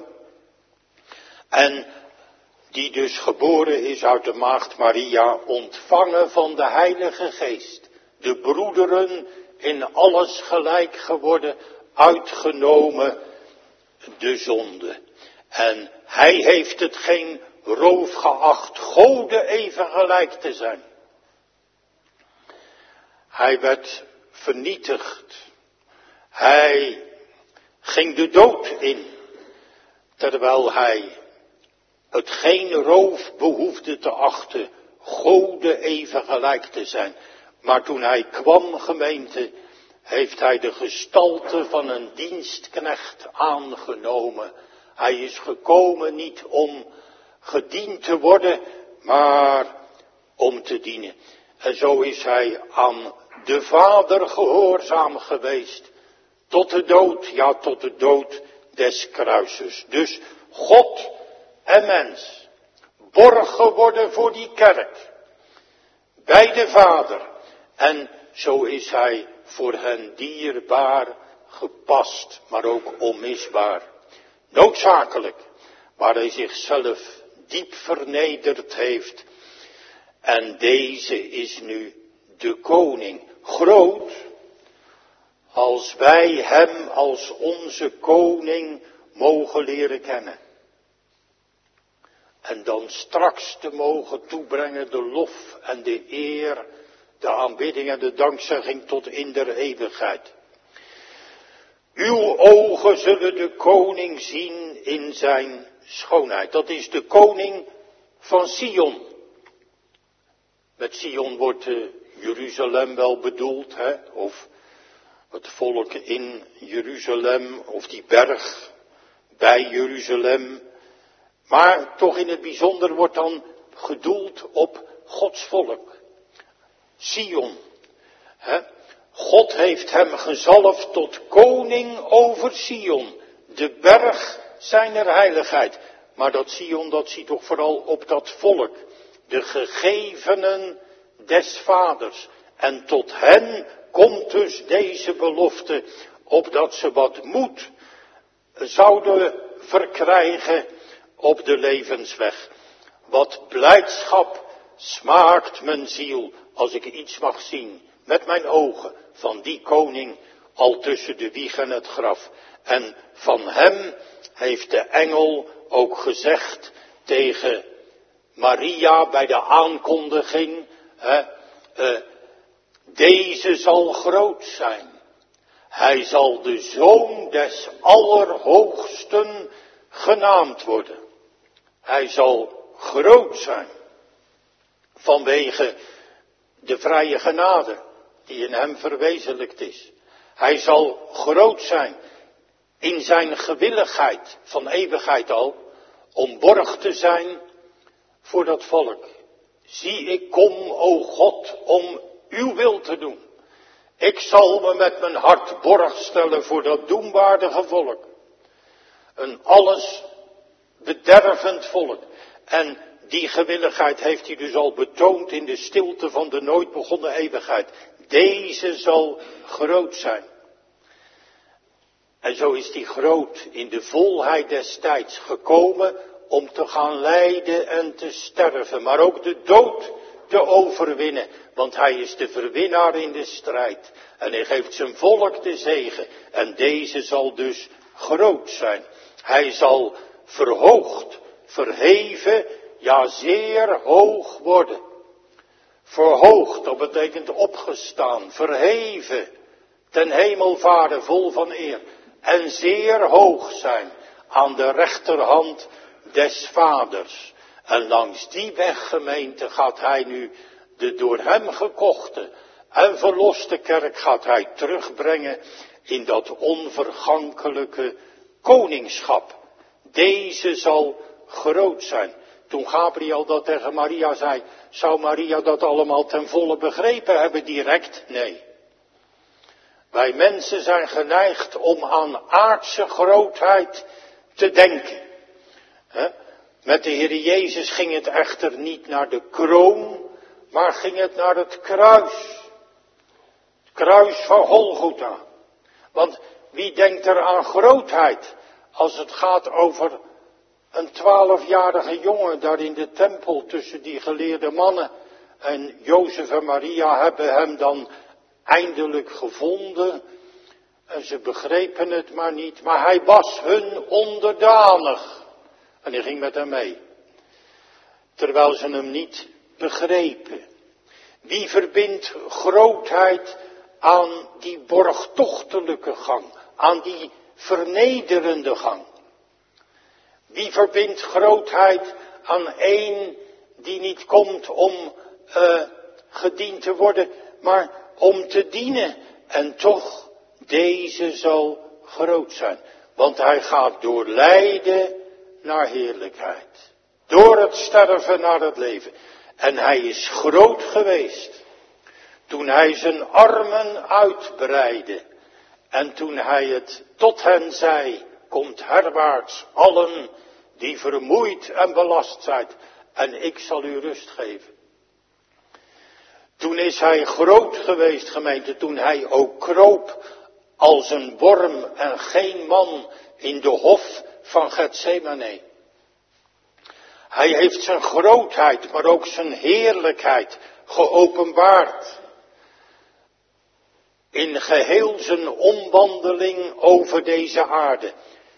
En die dus geboren is uit de maagd Maria, ontvangen van de Heilige Geest. De broederen in alles gelijk geworden, uitgenomen de zonde. En hij heeft het geen roof geacht Gode even gelijk te zijn. Hij werd vernietigd. Hij ging de dood in, terwijl hij het geen roof behoefde te achten Gode even gelijk te zijn. Maar toen hij kwam, gemeente, heeft hij de gestalte van een dienstknecht aangenomen. Hij is gekomen niet om gediend te worden, maar om te dienen. En zo is hij aan de Vader gehoorzaam geweest. Tot de dood, ja tot de dood des kruises. Dus God en mens, borg geworden voor die kerk. Bij de Vader. En zo is hij voor hen dierbaar gepast, maar ook onmisbaar. Noodzakelijk, waar hij zichzelf diep vernederd heeft. En deze is nu de koning. Groot, als wij hem als onze koning mogen leren kennen. En dan straks te mogen toebrengen de lof en de eer, de aanbidding en de dankzegging tot in der eeuwigheid. Uw ogen zullen de koning zien in zijn schoonheid. Dat is de koning van Sion. Met Sion wordt uh, Jeruzalem wel bedoeld, hè? Of het volk in Jeruzalem, of die berg bij Jeruzalem. Maar toch in het bijzonder wordt dan gedoeld op Gods volk. Sion. Hè? God heeft hem gezalfd tot koning over Sion. De berg zijner heiligheid. Maar dat Sion, dat ziet toch vooral op dat volk. De gegevenen des vaders. En tot hen komt dus deze belofte. Opdat ze wat moed zouden verkrijgen op de levensweg. Wat blijdschap smaakt mijn ziel als ik iets mag zien met mijn ogen van die koning al tussen de wieg en het graf. En van hem heeft de engel ook gezegd tegen Maria bij de aankondiging, hè, uh, deze zal groot zijn. Hij zal de zoon des Allerhoogsten genaamd worden. Hij zal groot zijn vanwege de vrije genade die in hem verwezenlijkt is. Hij zal groot zijn in zijn gewilligheid van eeuwigheid al, om borg te zijn voor dat volk. Zie, ik kom, o God, om uw wil te doen. Ik zal me met mijn hart borg stellen voor dat doemwaardige volk. Een alles bedervend volk. En die gewilligheid heeft hij dus al betoond in de stilte van de nooit begonnen eeuwigheid. Deze zal groot zijn. En zo is hij groot in de volheid des tijds gekomen om te gaan lijden en te sterven. Maar ook de dood te overwinnen. Want hij is de verwinnaar in de strijd. En hij geeft zijn volk de zegen. En deze zal dus groot zijn. Hij zal verhoogd, verheven, ja zeer hoog worden. Verhoogd, dat betekent opgestaan, verheven, ten hemel varen, vol van eer. En zeer hoog zijn aan de rechterhand des vaders. En langs die weg, gemeente, gaat hij nu de door hem gekochte en verloste kerk gaat hij terugbrengen in dat onvergankelijke koningschap. Deze zal groot zijn. Toen Gabriel dat tegen Maria zei, zou Maria dat allemaal ten volle begrepen hebben direct? Nee. Wij mensen zijn geneigd om aan aardse grootheid te denken. He? Met de Heer Jezus ging het echter niet naar de kroon, maar ging het naar het kruis. Het kruis van Golgotha. Want wie denkt er aan grootheid als het gaat over een twaalfjarige jongen daar in de tempel tussen die geleerde mannen. En Jozef en Maria hebben hem dan eindelijk gevonden. En ze begrepen het maar niet. Maar hij was hun onderdanig. En hij ging met hem mee. Terwijl ze hem niet begrepen. Wie verbindt grootheid aan die borgtochtelijke gang. Aan die vernederende gang. Wie verbindt grootheid aan één die niet komt om uh, gediend te worden, maar om te dienen. En toch, deze zal groot zijn. Want hij gaat door lijden naar heerlijkheid. Door het sterven naar het leven. En hij is groot geweest toen hij zijn armen uitbreidde. En toen hij het tot hen zei, komt herwaarts allen die vermoeid en belast zijn, en ik zal u rust geven. Toen is hij groot geweest, gemeente, toen hij ook kroop als een worm en geen man in de hof van Getsemane. Hij heeft zijn grootheid, maar ook zijn heerlijkheid geopenbaard. In geheel zijn omwandeling over deze aarde.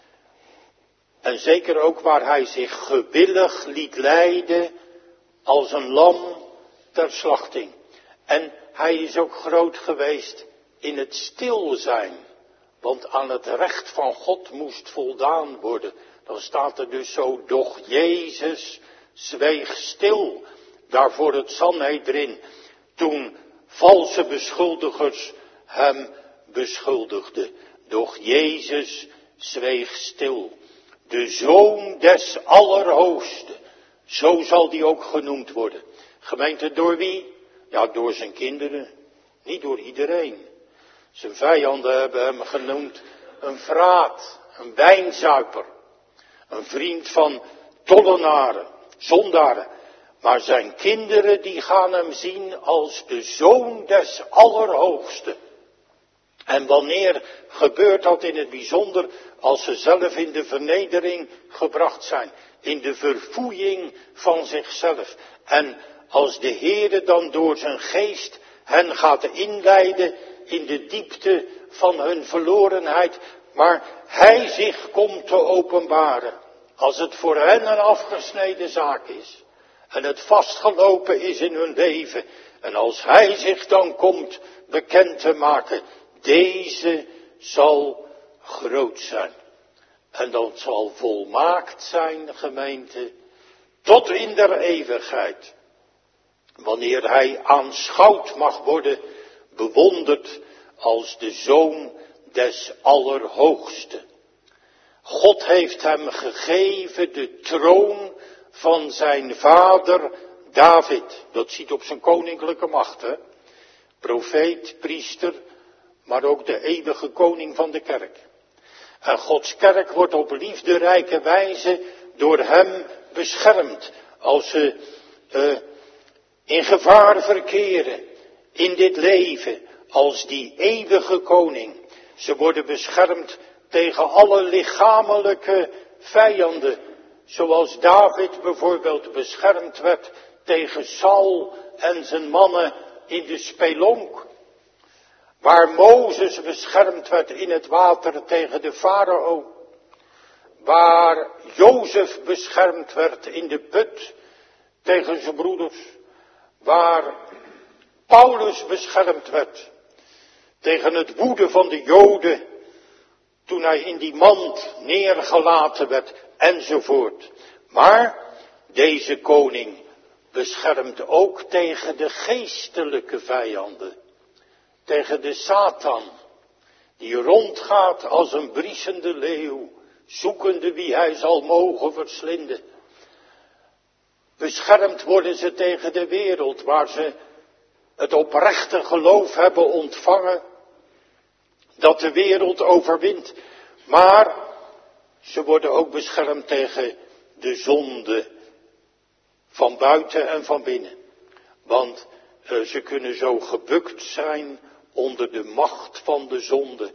En zeker ook waar hij zich gewillig liet leiden als een lam ter slachting. En hij is ook groot geweest in het stil zijn. Want aan het recht van God moest voldaan worden. Dan staat er dus zo, doch Jezus zweeg stil. Daarvoor het Sanhedrin. Toen valse beschuldigers hem beschuldigden. Doch Jezus zweeg stil. De Zoon des Allerhoogsten. Zo zal die ook genoemd worden. Gemeente, door wie? Ja, door zijn kinderen. Niet door iedereen. Zijn vijanden hebben hem genoemd een vraat, een wijnzuiper. Een vriend van tollenaren, zondaren. Maar zijn kinderen die gaan hem zien als de Zoon des Allerhoogsten. En wanneer gebeurt dat in het bijzonder? Als ze zelf in de vernedering gebracht zijn. In de verfoeiing van zichzelf. En als de Heere dan door zijn geest hen gaat inleiden in de diepte van hun verlorenheid. Maar hij zich komt te openbaren. Als het voor hen een afgesneden zaak is. En het vastgelopen is in hun leven. En als hij zich dan komt bekend te maken. Deze zal groot zijn. En dat zal volmaakt zijn, gemeente, tot in der eeuwigheid. Wanneer hij aanschouwd mag worden, bewonderd als de Zoon des Allerhoogsten. God heeft hem gegeven de troon van zijn vader David. Dat ziet op zijn koninklijke macht, hè. Profeet, priester, maar ook de eeuwige koning van de kerk. En Gods kerk wordt op liefderijke wijze door hem beschermd. Als ze uh, in gevaar verkeren in dit leven als die eeuwige koning. Ze worden beschermd tegen alle lichamelijke vijanden. Zoals David bijvoorbeeld beschermd werd tegen Saul en zijn mannen in de spelonk. Waar Mozes beschermd werd in het water tegen de farao. Waar Jozef beschermd werd in de put tegen zijn broeders. Waar Paulus beschermd werd tegen het woede van de Joden. Toen hij in die mand neergelaten werd enzovoort. Maar deze koning beschermt ook tegen de geestelijke vijanden. Tegen de Satan, die rondgaat als een briesende leeuw, zoekende wie hij zal mogen verslinden. Beschermd worden ze tegen de wereld, waar ze het oprechte geloof hebben ontvangen, dat de wereld overwint. Maar ze worden ook beschermd tegen de zonde, van buiten en van binnen. Want uh, ze kunnen zo gebukt zijn onder de macht van de zonde.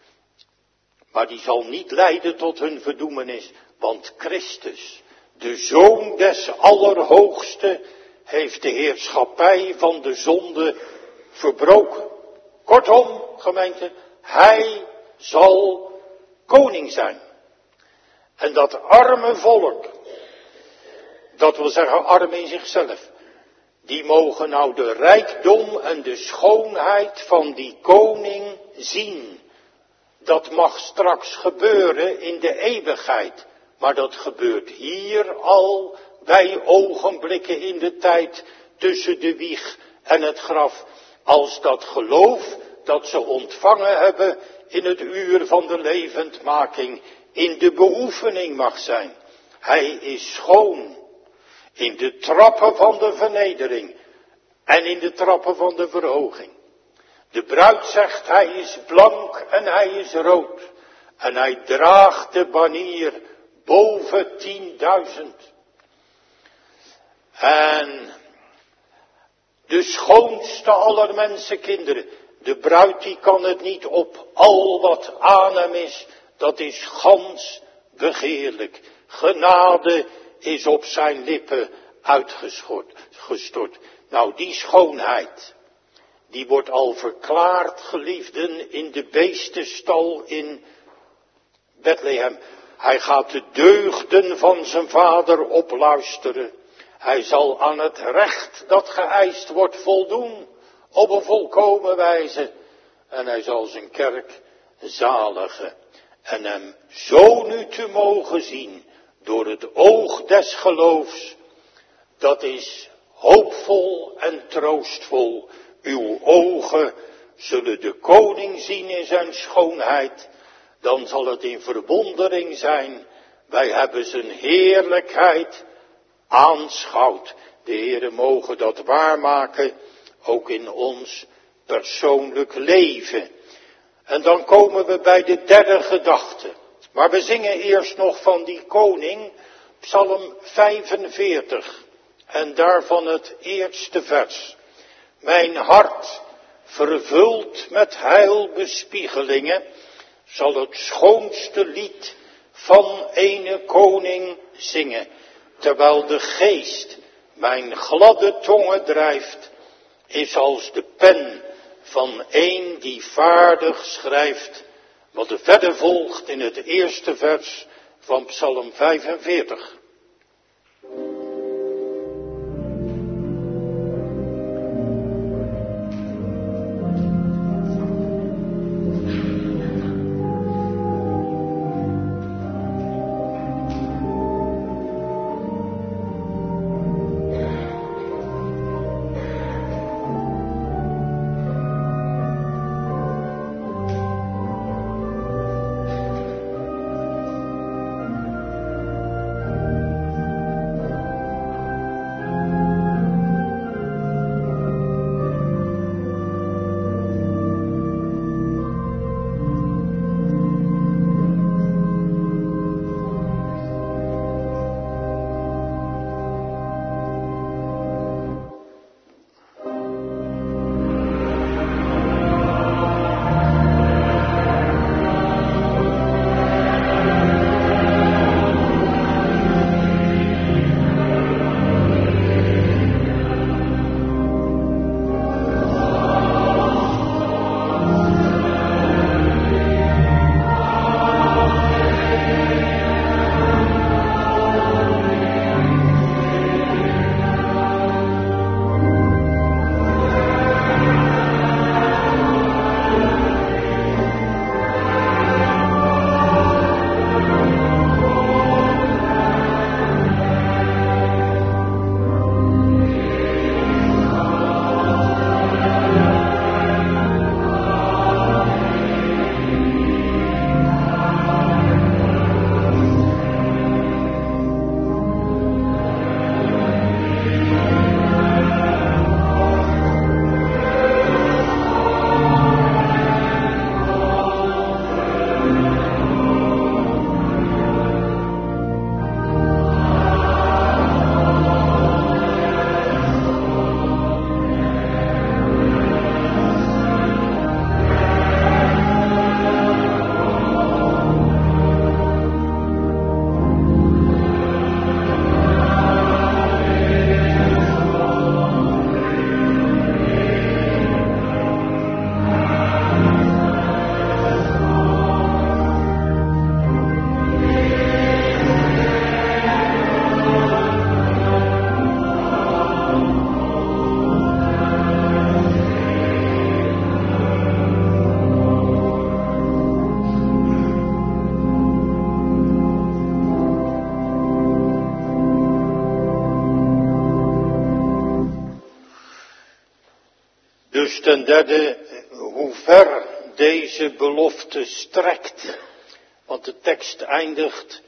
Maar die zal niet leiden tot hun verdoemenis. Want Christus, de Zoon des Allerhoogste, heeft de heerschappij van de zonde verbroken. Kortom, gemeente, hij zal koning zijn. En dat arme volk, dat wil zeggen arm in zichzelf, die mogen nou de rijkdom en de schoonheid van die koning zien. Dat mag straks gebeuren in de eeuwigheid. Maar dat gebeurt hier al bij ogenblikken in de tijd tussen de wieg en het graf. Als dat geloof dat ze ontvangen hebben in het uur van de levendmaking in de beoefening mag zijn. Hij is schoon. In de trappen van de vernedering en in de trappen van de verhoging. De bruid zegt, hij is blank en hij is rood. En hij draagt de banier boven tienduizend. En de schoonste aller mensenkinderen, De bruid die kan het niet op. Al wat aan hem is, dat is gans begeerlijk. Genade is op zijn lippen uitgestort. Nou, die schoonheid, die wordt al verklaard, geliefden, in de beestenstal in Bethlehem. Hij gaat de deugden van zijn vader opluisteren. Hij zal aan het recht dat geëist wordt voldoen, op een volkomen wijze. En hij zal zijn kerk zaligen. En hem zo nu te mogen zien, door het oog des geloofs, dat is hoopvol en troostvol. Uw ogen zullen de koning zien in zijn schoonheid. Dan zal het in verwondering zijn. Wij hebben zijn heerlijkheid aanschouwd. De Heere mogen dat waarmaken, ook in ons persoonlijk leven. En dan komen we bij de derde gedachte. Maar we zingen eerst nog van die koning, Psalm vijfenveertig. En daarvan het eerste vers. Mijn hart, vervuld met heilbespiegelingen, zal het schoonste lied van ene koning zingen. Terwijl de geest mijn gladde tongen drijft, is als de pen van een die vaardig schrijft. Wat er verder volgt in het eerste vers van Psalm vijfenveertig. Dus ten derde, hoe ver deze belofte strekt. Want de tekst eindigt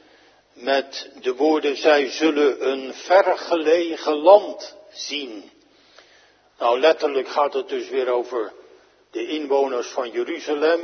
met de woorden, zij zullen een vergelegen land zien. Nou, letterlijk gaat het dus weer over de inwoners van Jeruzalem.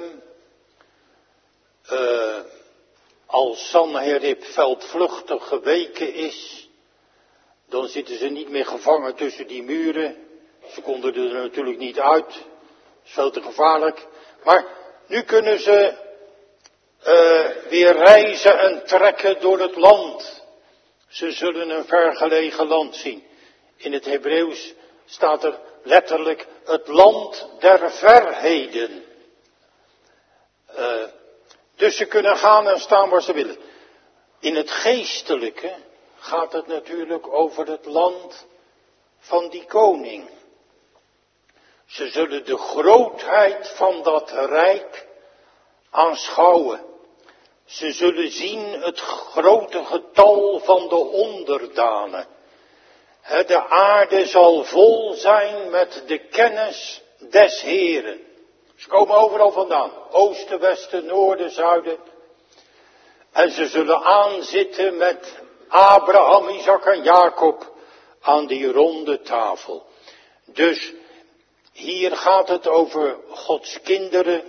Uh, als Sanherib veldvluchtig geweken is, dan zitten ze niet meer gevangen tussen die muren. Ze konden er natuurlijk niet uit, is veel te gevaarlijk. Maar nu kunnen ze uh, weer reizen en trekken door het land. Ze zullen een vergelegen land zien. In het Hebreeuws staat er letterlijk het land der verheden. Uh, dus ze kunnen gaan en staan waar ze willen. In het geestelijke gaat het natuurlijk over het land van die koning. Ze zullen de grootheid van dat rijk aanschouwen. Ze zullen zien het grote getal van de onderdanen. De aarde zal vol zijn met de kennis des Heeren. Ze komen overal vandaan. Oosten, westen, noorden, zuiden. En ze zullen aanzitten met Abraham, Isaac en Jacob aan die ronde tafel. Dus hier gaat het over Gods kinderen.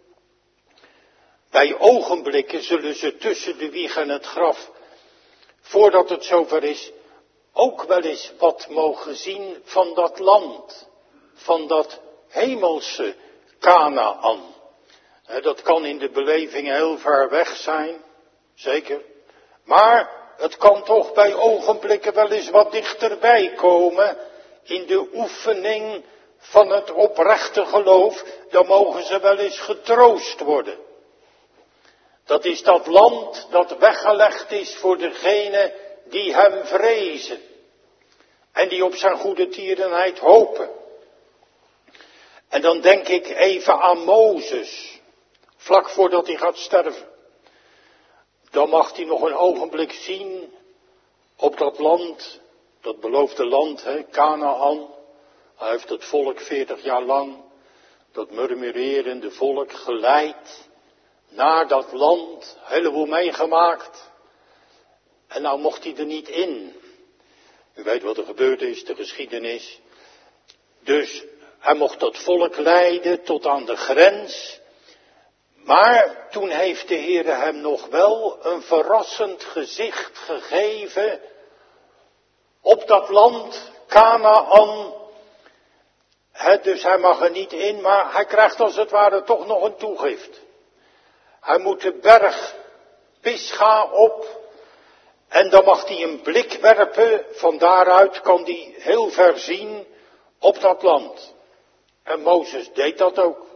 Bij ogenblikken zullen ze tussen de wieg en het graf, voordat het zover is, ook wel eens wat mogen zien van dat land, van dat hemelse Kanaan. Dat kan in de beleving heel ver weg zijn, zeker. Maar het kan toch bij ogenblikken wel eens wat dichterbij komen in de oefening van het oprechte geloof. Dan mogen ze wel eens getroost worden. Dat is dat land dat weggelegd is voor degenen die hem vrezen. En die op zijn goede tierenheid hopen. En dan denk ik even aan Mozes. Vlak voordat hij gaat sterven. Dan mag hij nog een ogenblik zien op dat land, dat beloofde land, hè, Kanaan. Hij heeft het volk veertig jaar lang, dat murmurerende volk, geleid naar dat land, een heleboel meegemaakt. En nou mocht hij er niet in. U weet wat er gebeurd is, de geschiedenis. Dus hij mocht dat volk leiden tot aan de grens. Maar toen heeft de Heer hem nog wel een verrassend gezicht gegeven op dat land, Kanaan. He, dus hij mag er niet in, maar hij krijgt als het ware toch nog een toegift. Hij moet de berg Pisga op en dan mag hij een blik werpen. Van daaruit kan hij heel ver zien op dat land. En Mozes deed dat ook.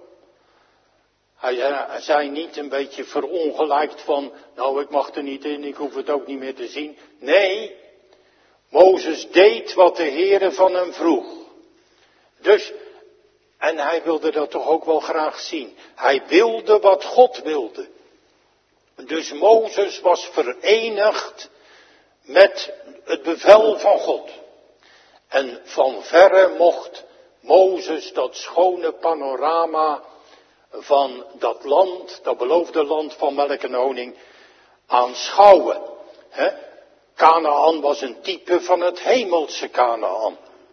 Hij zei niet een beetje verongelijkt van, nou ik mag er niet in, ik hoef het ook niet meer te zien. Nee, Mozes deed wat de Heere van hem vroeg. Dus, en hij wilde dat toch ook wel graag zien. Hij wilde wat God wilde. Dus Mozes was verenigd met het bevel van God. En van verre mocht Mozes dat schone panorama van dat land, dat beloofde land van melk en honing, aanschouwen. He? Kanaan was een type van het hemelse Kanaan.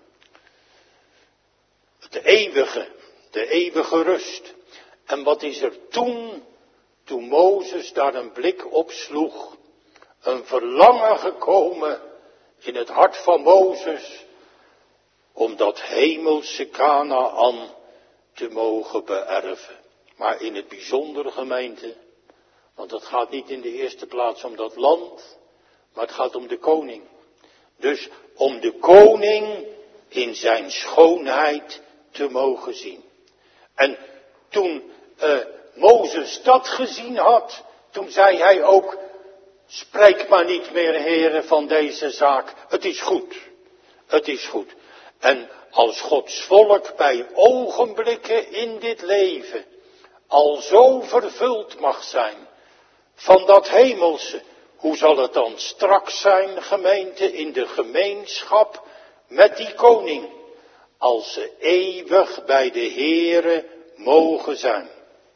Het eeuwige, de eeuwige rust. En wat is er toen, toen Mozes daar een blik op sloeg, een verlangen gekomen in het hart van Mozes, om dat hemelse Kanaan te mogen beërven. Maar in het bijzondere, gemeente, want het gaat niet in de eerste plaats om dat land, maar het gaat om de koning. Dus om de koning in zijn schoonheid te mogen zien. En toen uh, Mozes dat gezien had, toen zei hij ook, spreek maar niet meer, heren, van deze zaak. Het is goed, het is goed. En als Gods volk bij ogenblikken in dit leven al zo vervuld mag zijn van dat hemelse, hoe zal het dan straks zijn, gemeente, in de gemeenschap met die koning, als ze eeuwig bij de Heere mogen zijn.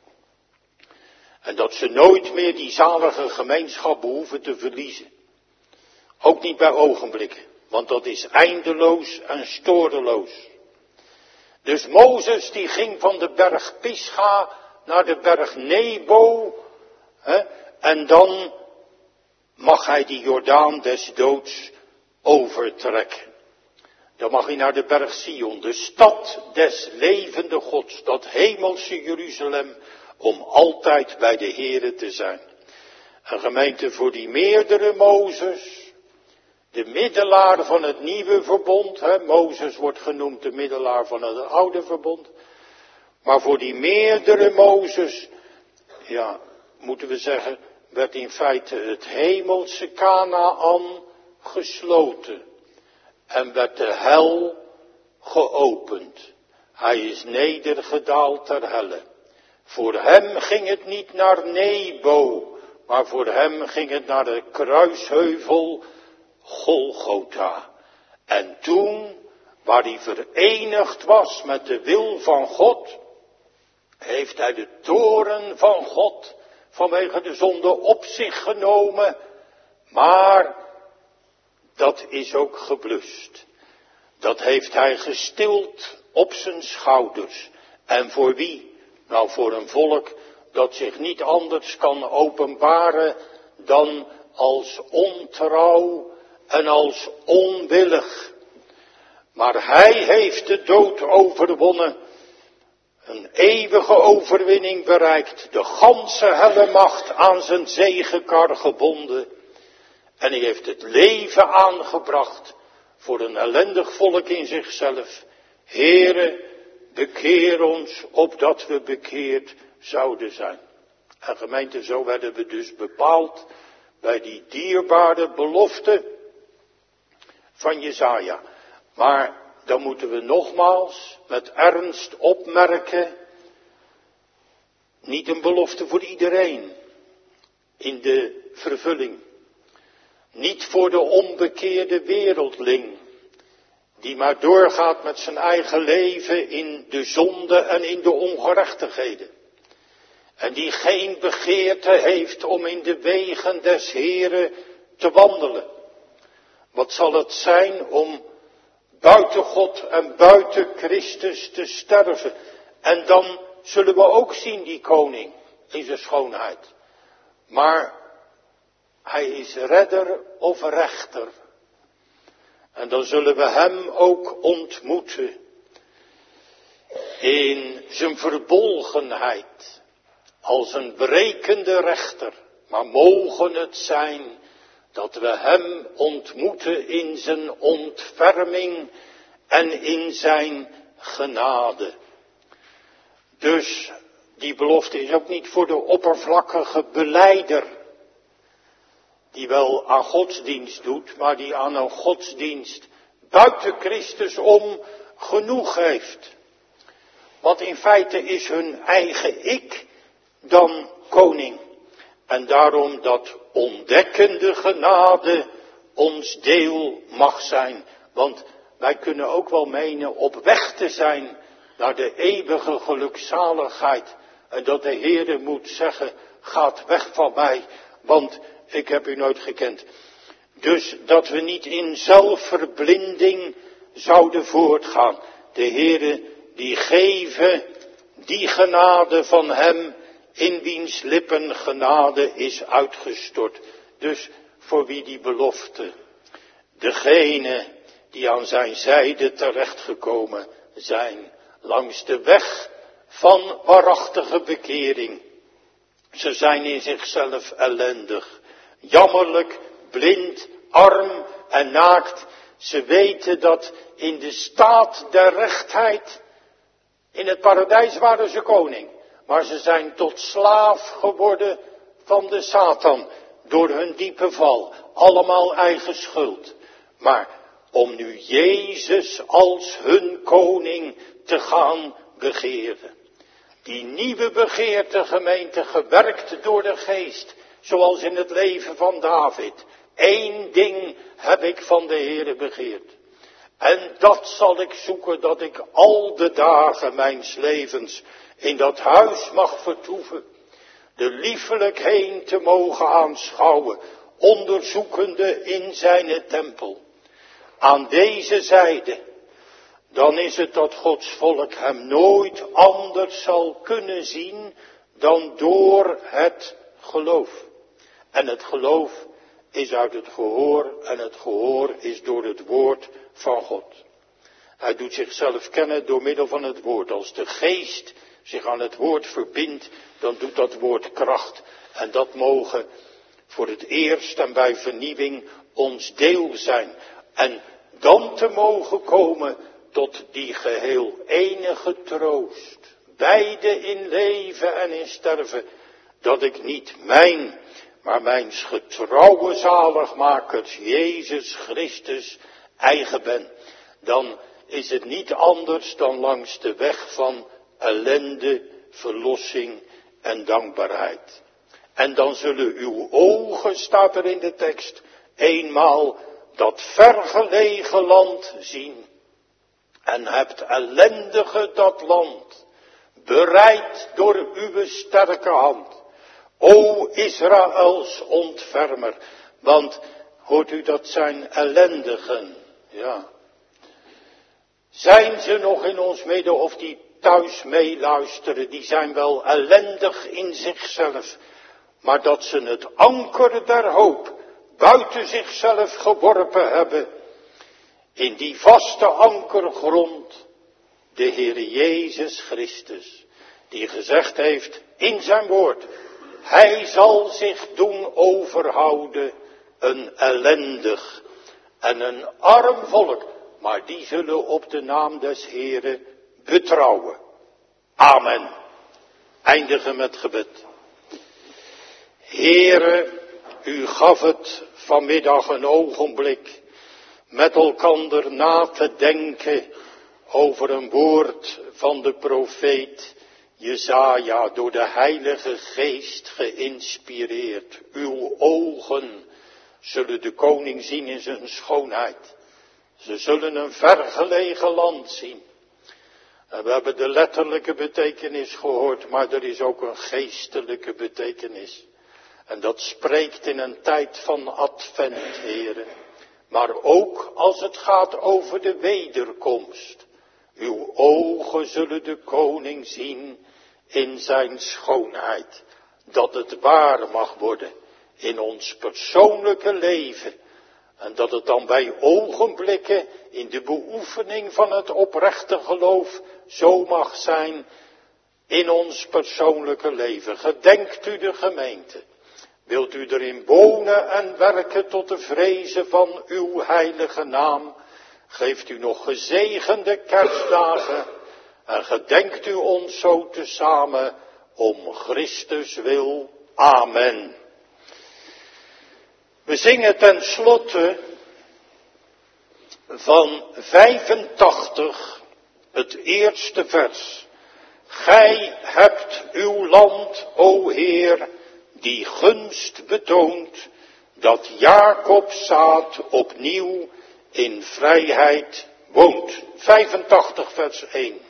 En dat ze nooit meer die zalige gemeenschap behoeven te verliezen. Ook niet bij ogenblikken, want dat is eindeloos en stoordeloos. Dus Mozes die ging van de berg Pisga naar de berg Nebo, hè, en dan mag hij die Jordaan des doods overtrekken. Dan mag hij naar de berg Sion, de stad des levende Gods, dat hemelse Jeruzalem, om altijd bij de Here te zijn. Een gemeente voor die meerdere Mozes, de middelaar van het nieuwe verbond. Hè? Mozes wordt genoemd de middelaar van het oude verbond. Maar voor die meerdere Mozes, ja, moeten we zeggen, werd in feite het hemelse Kanaan gesloten. En werd de hel geopend. Hij is nedergedaald ter helle. Voor hem ging het niet naar Nebo, maar voor hem ging het naar de kruisheuvel Golgotha. En toen, waar hij verenigd was met de wil van God, heeft hij de toorn van God vanwege de zonde op zich genomen, maar dat is ook geblust. Dat heeft hij gestild op zijn schouders. En voor wie? Nou, voor een volk dat zich niet anders kan openbaren dan als ontrouw en als onwillig. Maar hij heeft de dood overwonnen. Een eeuwige overwinning bereikt. De ganse helle macht aan zijn zegenkar gebonden. En hij heeft het leven aangebracht voor een ellendig volk in zichzelf. Heere, bekeer ons, opdat we bekeerd zouden zijn. En gemeente, zo werden we dus bepaald bij die dierbare belofte van Jesaja. Maar dan moeten we nogmaals met ernst opmerken, niet een belofte voor iedereen in de vervulling. Niet voor de onbekeerde wereldling, die maar doorgaat met zijn eigen leven in de zonde en in de ongerechtigheden. En die geen begeerte heeft om in de wegen des Heren te wandelen. Wat zal het zijn om buiten God en buiten Christus te sterven? En dan zullen we ook zien die koning in zijn schoonheid. Maar hij is redder of rechter. En dan zullen we hem ook ontmoeten in zijn verbolgenheid als een wrekende rechter. Maar mogen het zijn dat we hem ontmoeten in zijn ontferming en in zijn genade. Dus die belofte is ook niet voor de oppervlakkige belijder, die wel aan godsdienst doet, maar die aan een godsdienst buiten Christus om genoeg heeft. Want in feite is hun eigen ik dan koning. En daarom dat ontdekkende genade ons deel mag zijn. Want wij kunnen ook wel menen op weg te zijn naar de eeuwige gelukzaligheid. En dat de Heere moet zeggen, gaat weg van mij, want ik heb u nooit gekend. Dus dat we niet in zelfverblinding zouden voortgaan. De Heere die geven die genade van hem, in wiens lippen genade is uitgestort. Dus voor wie die belofte? Degene die aan zijn zijde terechtgekomen zijn, langs de weg van waarachtige bekering. Ze zijn in zichzelf ellendig, jammerlijk, blind, arm en naakt. Ze weten dat in de staat der rechtheid, in het paradijs waren ze koning. Maar ze zijn tot slaaf geworden van de Satan door hun diepe val. Allemaal eigen schuld. Maar om nu Jezus als hun koning te gaan begeren. Die nieuwe begeerte, gemeente, gewerkt door de geest. Zoals in het leven van David. Eén ding heb ik van de Heere begeerd. En dat zal ik zoeken, dat ik al de dagen mijns levens in dat huis mag vertoeven. De liefelijkheid te mogen aanschouwen, onderzoekende in zijn tempel. Aan deze zijde, dan is het dat Gods volk hem nooit anders zal kunnen zien dan door het geloof. En het geloof is uit het gehoor en het gehoor is door het woord van God. Hij doet zichzelf kennen door middel van het woord. Als de geest zich aan het woord verbindt, dan doet dat woord kracht. En dat mogen voor het eerst en bij vernieuwing ons deel zijn. En dan te mogen komen tot die geheel enige troost. Beide in leven en in sterven. Dat ik niet mijn, maar mijns getrouwe zaligmakers, Jezus Christus, eigen ben. Dan is het niet anders dan langs de weg van ellende, verlossing en dankbaarheid. En dan zullen uw ogen, staat er in de tekst, eenmaal dat vergelegen land zien. En hebt ellendige dat land, bereid door uw sterke hand. O Israëls ontfermer, want hoort u dat zijn ellendigen, ja. Zijn ze nog in ons midden of die thuis meeluisteren, die zijn wel ellendig in zichzelf. Maar dat ze het anker der hoop buiten zichzelf geworpen hebben. In die vaste ankergrond, de Heer Jezus Christus. Die gezegd heeft in zijn woord. Hij zal zich doen overhouden een ellendig en een arm volk. Maar die zullen op de naam des Heeren betrouwen. Amen. Eindigen met gebed. Heere, u gaf het vanmiddag een ogenblik met elkander na te denken over een woord van de profeet Jesaja, door de Heilige Geest geïnspireerd. Uw ogen zullen de koning zien in zijn schoonheid. Ze zullen een vergelegen land zien. En we hebben de letterlijke betekenis gehoord, maar er is ook een geestelijke betekenis. En dat spreekt in een tijd van advent, heren. Maar ook als het gaat over de wederkomst. Uw ogen zullen de koning zien in zijn schoonheid. Dat het waar mag worden in ons persoonlijke leven. En dat het dan bij ogenblikken in de beoefening van het oprechte geloof zo mag zijn in ons persoonlijke leven. Gedenkt u de gemeente. Wilt u erin wonen en werken tot de vrezen van uw heilige naam. Geeft u nog gezegende kerstdagen. En gedenkt u ons zo tezamen om Christus wil. Amen. We zingen ten slotte van vijfentachtig het eerste vers. Gij hebt uw land, o Heer, die gunst betoont, dat Jacob's zaad opnieuw in vrijheid woont. vijfentachtig vers één.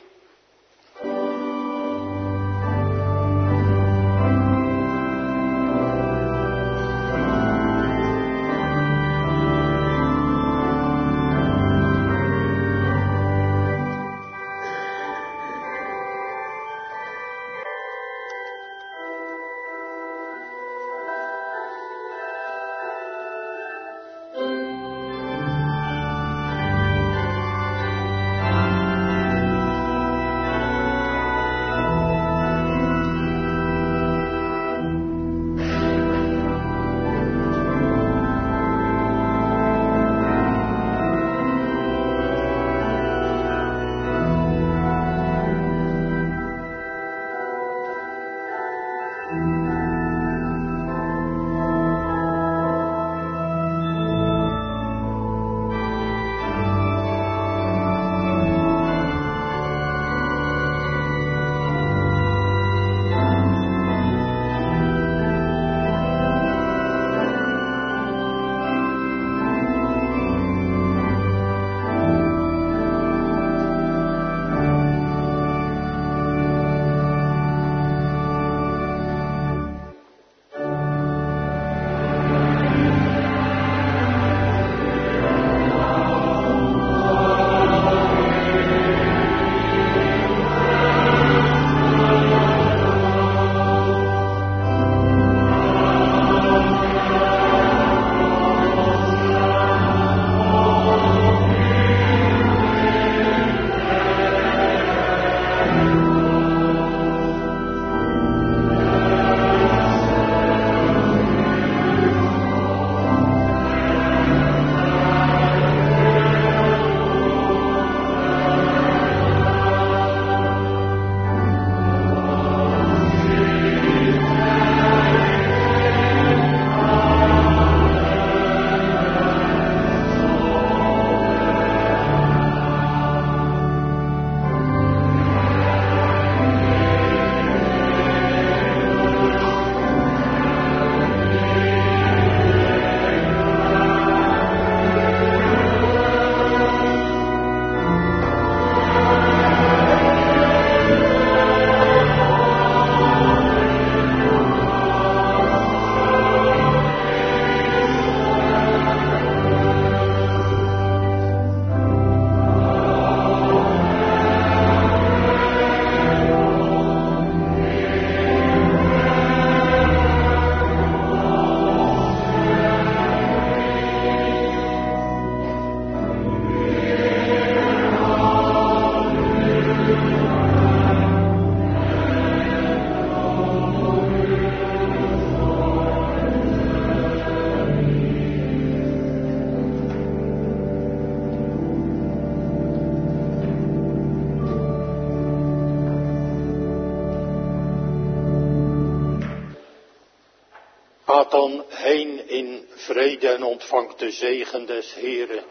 Gaat dan heen in vrede en ontvangt de zegen des Heren.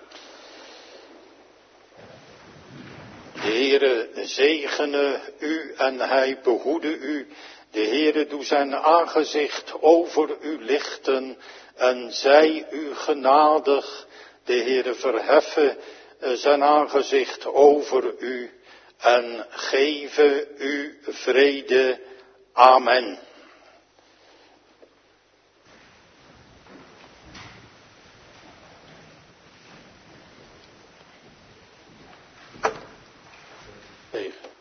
De Heere zegene u en hij behoede u. De Heere doe zijn aangezicht over u lichten en zij u genadig. De Heere verheffe zijn aangezicht over u en geven u vrede. Amen. Tegen.